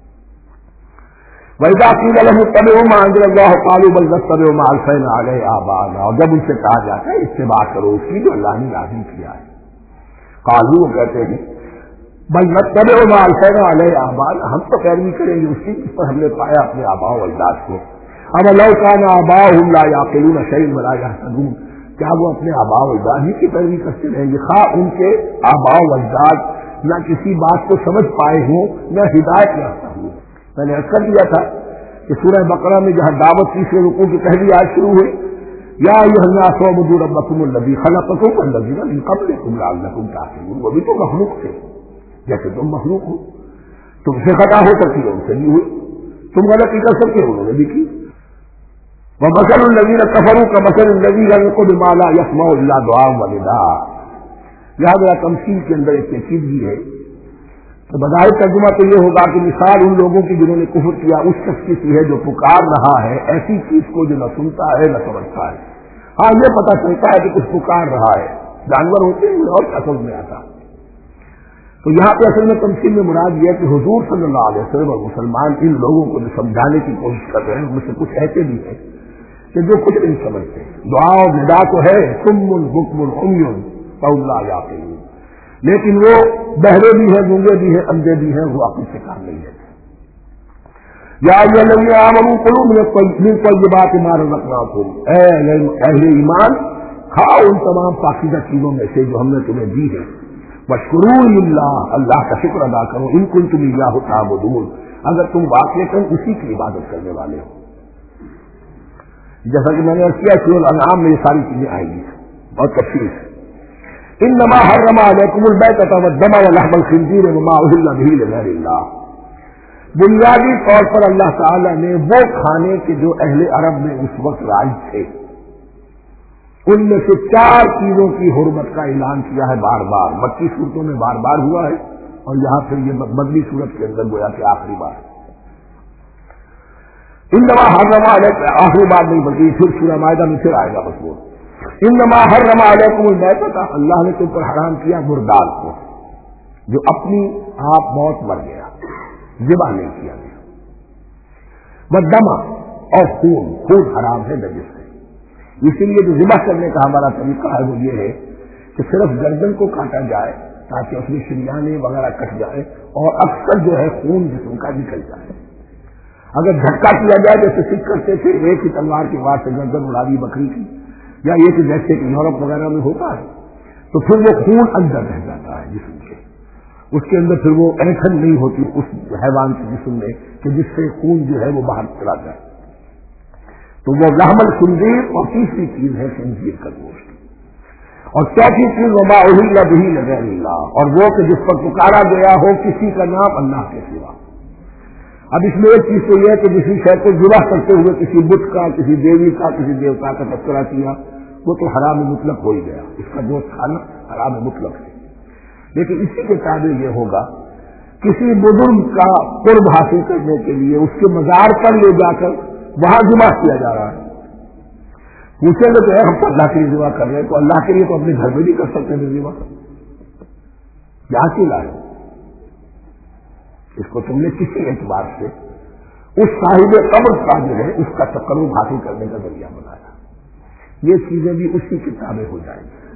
وَإِذَا قِيلَ لَهُمُ اتَّبِعُوا مَا أَنزَلَ اللَّهُ قَالُوا بَلْ نَتَّبِعُ مَا أَلْفَيْنَا عَلَيْهِ آبَاءَنَا، اور جب ان سے کہا جاتا ہے اتباع کرو اس کی جو اللہ نے نازل کیا ہے، قالوا وہ کہتے ہیں بل نتبع ما ألفينا عليه آباءنا، ہم تو پیروی کریں گے اس کی جس پر ہم نے پایا اپنے آباء و اجداد کو۔ اب لو كان آباؤهم لا يعقلون شيئا ولا يهتدون، کیا وہ اپنے آباء و اجداد ہی کی پیروی کرتے رہیں گے، خواہ ان کے آباء و اجداد نہ کسی بات کو سمجھ پائے ہوں نہ ہدایت یافتہ ہوں۔ میں نے عرض کر دیا تھا کہ سورہ بقرہ میں جہاں دعوت تیسرے رکوع کی پہلی آیت شروع ہوئی، یا ایھا الناس اعبدوا ربکم الذی خلقکم والذین من قبلکم لعلکم تعقلون، وہ بھی تو مخلوق تھے جیسے تم مخلوق ہو، تم سے خطا ہو سکتی ہے ان سے بھی ہوئی، تم غلطی کر سکتے ہو انہوں نے بھی کی۔ ومثل الذین کفروا کمثل الذی ينقض ما لا يسمع الا دعاء ونداء، یہاں میرا تمثیل کے اندر ایک پیچیدگی ہے، تو بظاہر ترجمہ تو یہ ہوگا کہ مثال ان لوگوں کی جنہوں نے کفر کیا اس شخص کی سی ہے جو پکار رہا ہے ایسی چیز کو جو نہ سنتا ہے نہ سمجھتا ہے۔ ہاں یہ پتہ چلتا ہے کہ کچھ پکار رہا ہے، جانور ہوتے ہیں اور اصل میں آتا۔ تو یہاں پہ اصل میں تمثیل میں مراد یہ ہے کہ حضور صلی اللہ علیہ وسلم اور مسلمان ان لوگوں کو جو سمجھانے کی کوشش کر رہے ہیں ان میں سے کچھ ایسے بھی ہیں کہ جو کچھ نہیں سمجھتے، دعا اور ندا تو ہے صم بکم عمی فهم لا یعقلون، لیکن وہ بہرے بھی ہیں، گونگے بھی ہیں، اندھے بھی ہیں، وہ عقل سے کام نہیں لیتے۔ یا ایھا الذین آمنوا کلوا من طیبات ما رزقناکم، اے اہل ایمان کھاؤ ان تمام پاکیزہ چیزوں میں سے جو ہم نے تمہیں دی ہے، واشکروا للہ، اللہ کا شکر ادا کرو، ان کنتم ایاہ تعبدون، اگر تم واقعتاً اسی کی عبادت کرنے والے ہو۔ جیسا کہ میں نے عرض کیا سورۃ الانعام میں یہ ساری چیزیں آئیں گی اور تفصیل ہے۔ انما حرم علیکم المیتۃ والدم ولحم الخنزیر وما اہل به لغیر اللہ، بنیادی طور پر اللہ تعالی نے وہ کھانے کے جو اہل عرب میں اس وقت رائج تھے ان میں سے 4 چیزوں کی حرمت کا اعلان کیا ہے، بار بار مکی صورتوں میں بار بار ہوا ہے اور یہاں پھر یہ مدنی صورت کے اندر گویا کہ آخری بار۔ انما حرم علیکم، آخری بار نہیں بلکہ پھر سورہ مائدہ میں پھر آئے گا بس وہ، انما حرم علیکم المیتۃ، اللہ نے تم پر حرام کیا مردار کو جو اپنی آپ موت مر گیا، ذبح نہیں کیا گیا، والدم اور خون حرام ہے نجس ہے، اسی لیے جو ذبح کرنے کا ہمارا طریقہ ہے وہ یہ ہے کہ صرف گردن کو کاٹا جائے تاکہ اس میں شریانے وغیرہ کٹ جائے اور اکثر جو ہے خون جسم کا نکل جائے، اگر دھکا کیا جائے جیسے سکھ کرتے تھے ایک ہی تلوار کی وار سے گردن اڑا دی بکری کی، یا یہ کہ جیسے کہ یورپ وغیرہ میں ہوتا ہے، تو پھر وہ خون اندر رہ جاتا ہے جسم کے، اس کے اندر پھر وہ اینٹھن نہیں ہوتی اس حیوان کے جسم میں کہ جس سے خون جو ہے وہ باہر چلا جائے. تو وہ لحم الخنزیر، اور تیسری چیز ہے خنزیر کا گوشت، اور چوتھی چیز وما اہل بہ لغیر اللہ، اور وہ کہ جس پر پکارا گیا ہو کسی کا نام اللہ کے سوا. اب اس میں ایک چیز تو یہ ہے کہ کسی شے کو ذبح کرتے ہوئے کسی بت کا، کسی دیوی کا، کسی دیوتا کا تذکرہ کیا، وہ تو حرام مطلق ہو ہی گیا، اس کا گوشت کھانا حرام مطلق ہے. لیکن اسی کے تابع یہ ہوگا کسی بزرگ کا قرب حاصل کرنے کے لیے اس کے مزار پر لے جا کر وہاں ذبح کیا جا رہا ہے. پوچھیں گے تو ہم تو اللہ کے لیے ذبح کر رہے ہیں، تو اللہ کے لیے تو اپنے گھر میں بھی کر سکتے ہیں ذبح، یہاں کی لائے اس کو تم نے کسی اعتبار سے اس صاحب قبر کا جو ہے اس کا تقرب حاصل کرنے کا ذریعہ بنایا. یہ چیزیں بھی اسی کی تابع ہو جائیں گی.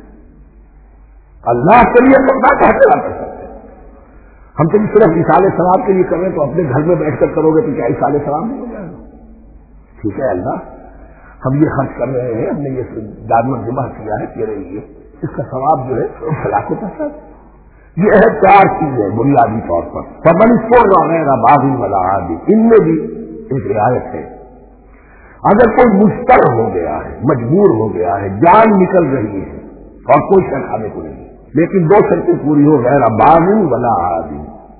اللہ کے لیے تو نہ کہتے نہ کر سکتے. ہم تم صرف اصال ثواب کے لیے کر رہے ہیں، تو اپنے گھر میں بیٹھ کر کرو گے تو کیا اصال ثواب نہیں ہو جائے گا؟ ٹھیک ہے اللہ ہم یہ خرچ کر رہے ہیں، ہم نے یہ جانور ذبح کیا ہے تیرے لیے، اس کا ثواب جو ہے ہلاکت ہے. یہ ہے چار چیزیں بنیادی طور پر. فمن اضطر غیر باغ ولا عاد، ان میں بھی ایک رعایت ہے. اگر کوئی مضطر ہو گیا ہے، مجبور ہو گیا ہے، جان نکل رہی ہے اور کوئی شے کھانے کو نہیں، لیکن دو شرطیں پوری ہو، غیر باغ ولا عاد،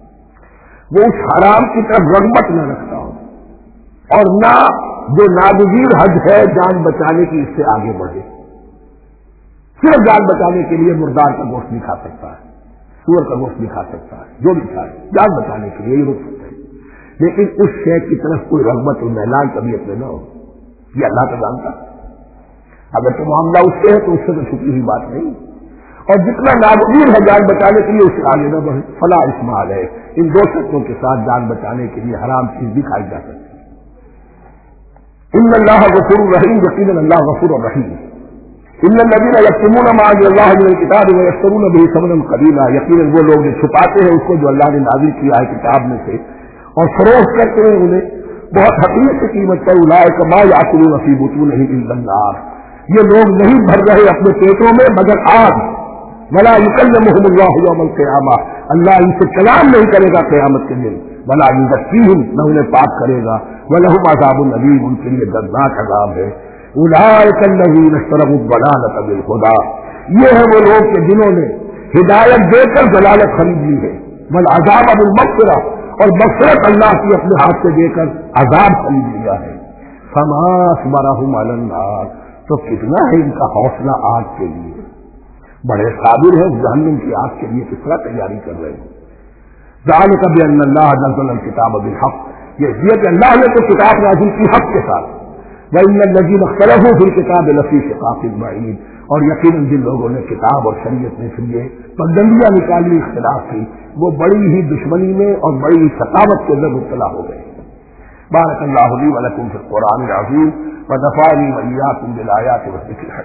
وہ اس حرام کی طرف رغبت نہ رکھتا ہو اور نہ جو ناگزیر حد ہے جان بچانے کی اس سے آگے بڑھے. صرف جان بچانے کے لیے مردار کا گوشت نہیں کھا سکتا ہے، سور کا گوشت نہیں کھا سکتا ہے، جو بھی کھائے جان بچانے کے لیے ہی رک سکتے ہیں، لیکن اس شے کی طرف کوئی رغبت اور میلان طبیعت میں نہ ہو. یہ اللہ کا جانتا. اگر تو معاملہ اس سے ہے تو اس سے تو چھپی ہوئی بات نہیں، اور جتنا ناگزیر ہے جان بچانے کے لیے اس سے آگے نہ بڑھے. فلا اسم علیہ، ان دو شرطوں کے ساتھ جان بچانے کے لیے حرام چیز بھی کھائی جا سکتی ہے. ان اللہ غفور رحیم، یقیناً اللہ غفور الرحیم. ان الذین یکتمون ما انزل اللہ من الکتاب ویشترون به ثمنا قلیلا، یقیناً وہ لوگ جو چھپاتے ہیں اس کو جو اللہ نے نازل کیا ہے کتاب میں سے اور فروخت کرتے ہیں انہیں بہت حقیر سے قیمت پر، اولئک ما یاکلون فی بطونہم الا النار، یہ لوگ نہیں بھر رہے اپنے پیٹوں میں مگر آگ. ولا یکلمہم اللہ یوم القیامہ، اللہ ان سے کلام نہیں کرے گا قیامت کے دن. ولا یزکیہم، نہ انہیں پاک کرے گا. ولہم عذاب علیم، ان کے لیے دردناک عذاب ہے. اولئک الذین اشتروا الضلالۃ بالہدی، یہ ہے وہ لوگ کہ جنہوں نے ہدایت دے کر ضلالت خرید لی ہے. والعذاب بالمغفرہ، اور مغفرت اللہ کی اپنے ہاتھ سے دے کر عذاب خرید لیا ہے. فما اصبرہم علی النار، تو کتنا ہے ان کا حوصلہ آگ کے لیے. بڑے صابر ہیں جہنم کی آگ کے لیے، کس طرح تیاری کر رہے ہیں. ذالک بان اللہ نزل الکتاب بالحق، یہ کہ اللہ نے تو کتاب نازل کی حق کے ساتھ. وَإِنَّ الَّذِينَ اخْتَلَفُوا فِي الْكِتَابِ لَفِي شِقَاقٍ بَعِيدٍ، اور یقیناً جن لوگوں نے کتاب اور شریعت میں سے یہ پابندیاں نکالی، اختلاف کی، وہ بڑی ہی دشمنی میں اور بڑی ہی ثقافت کے اندر مبتلا ہو گئے. بارک اللہ لی ولکم فی القرآن العظیم ونفعنی وإیاکم بالآیات والذکر الحکیم.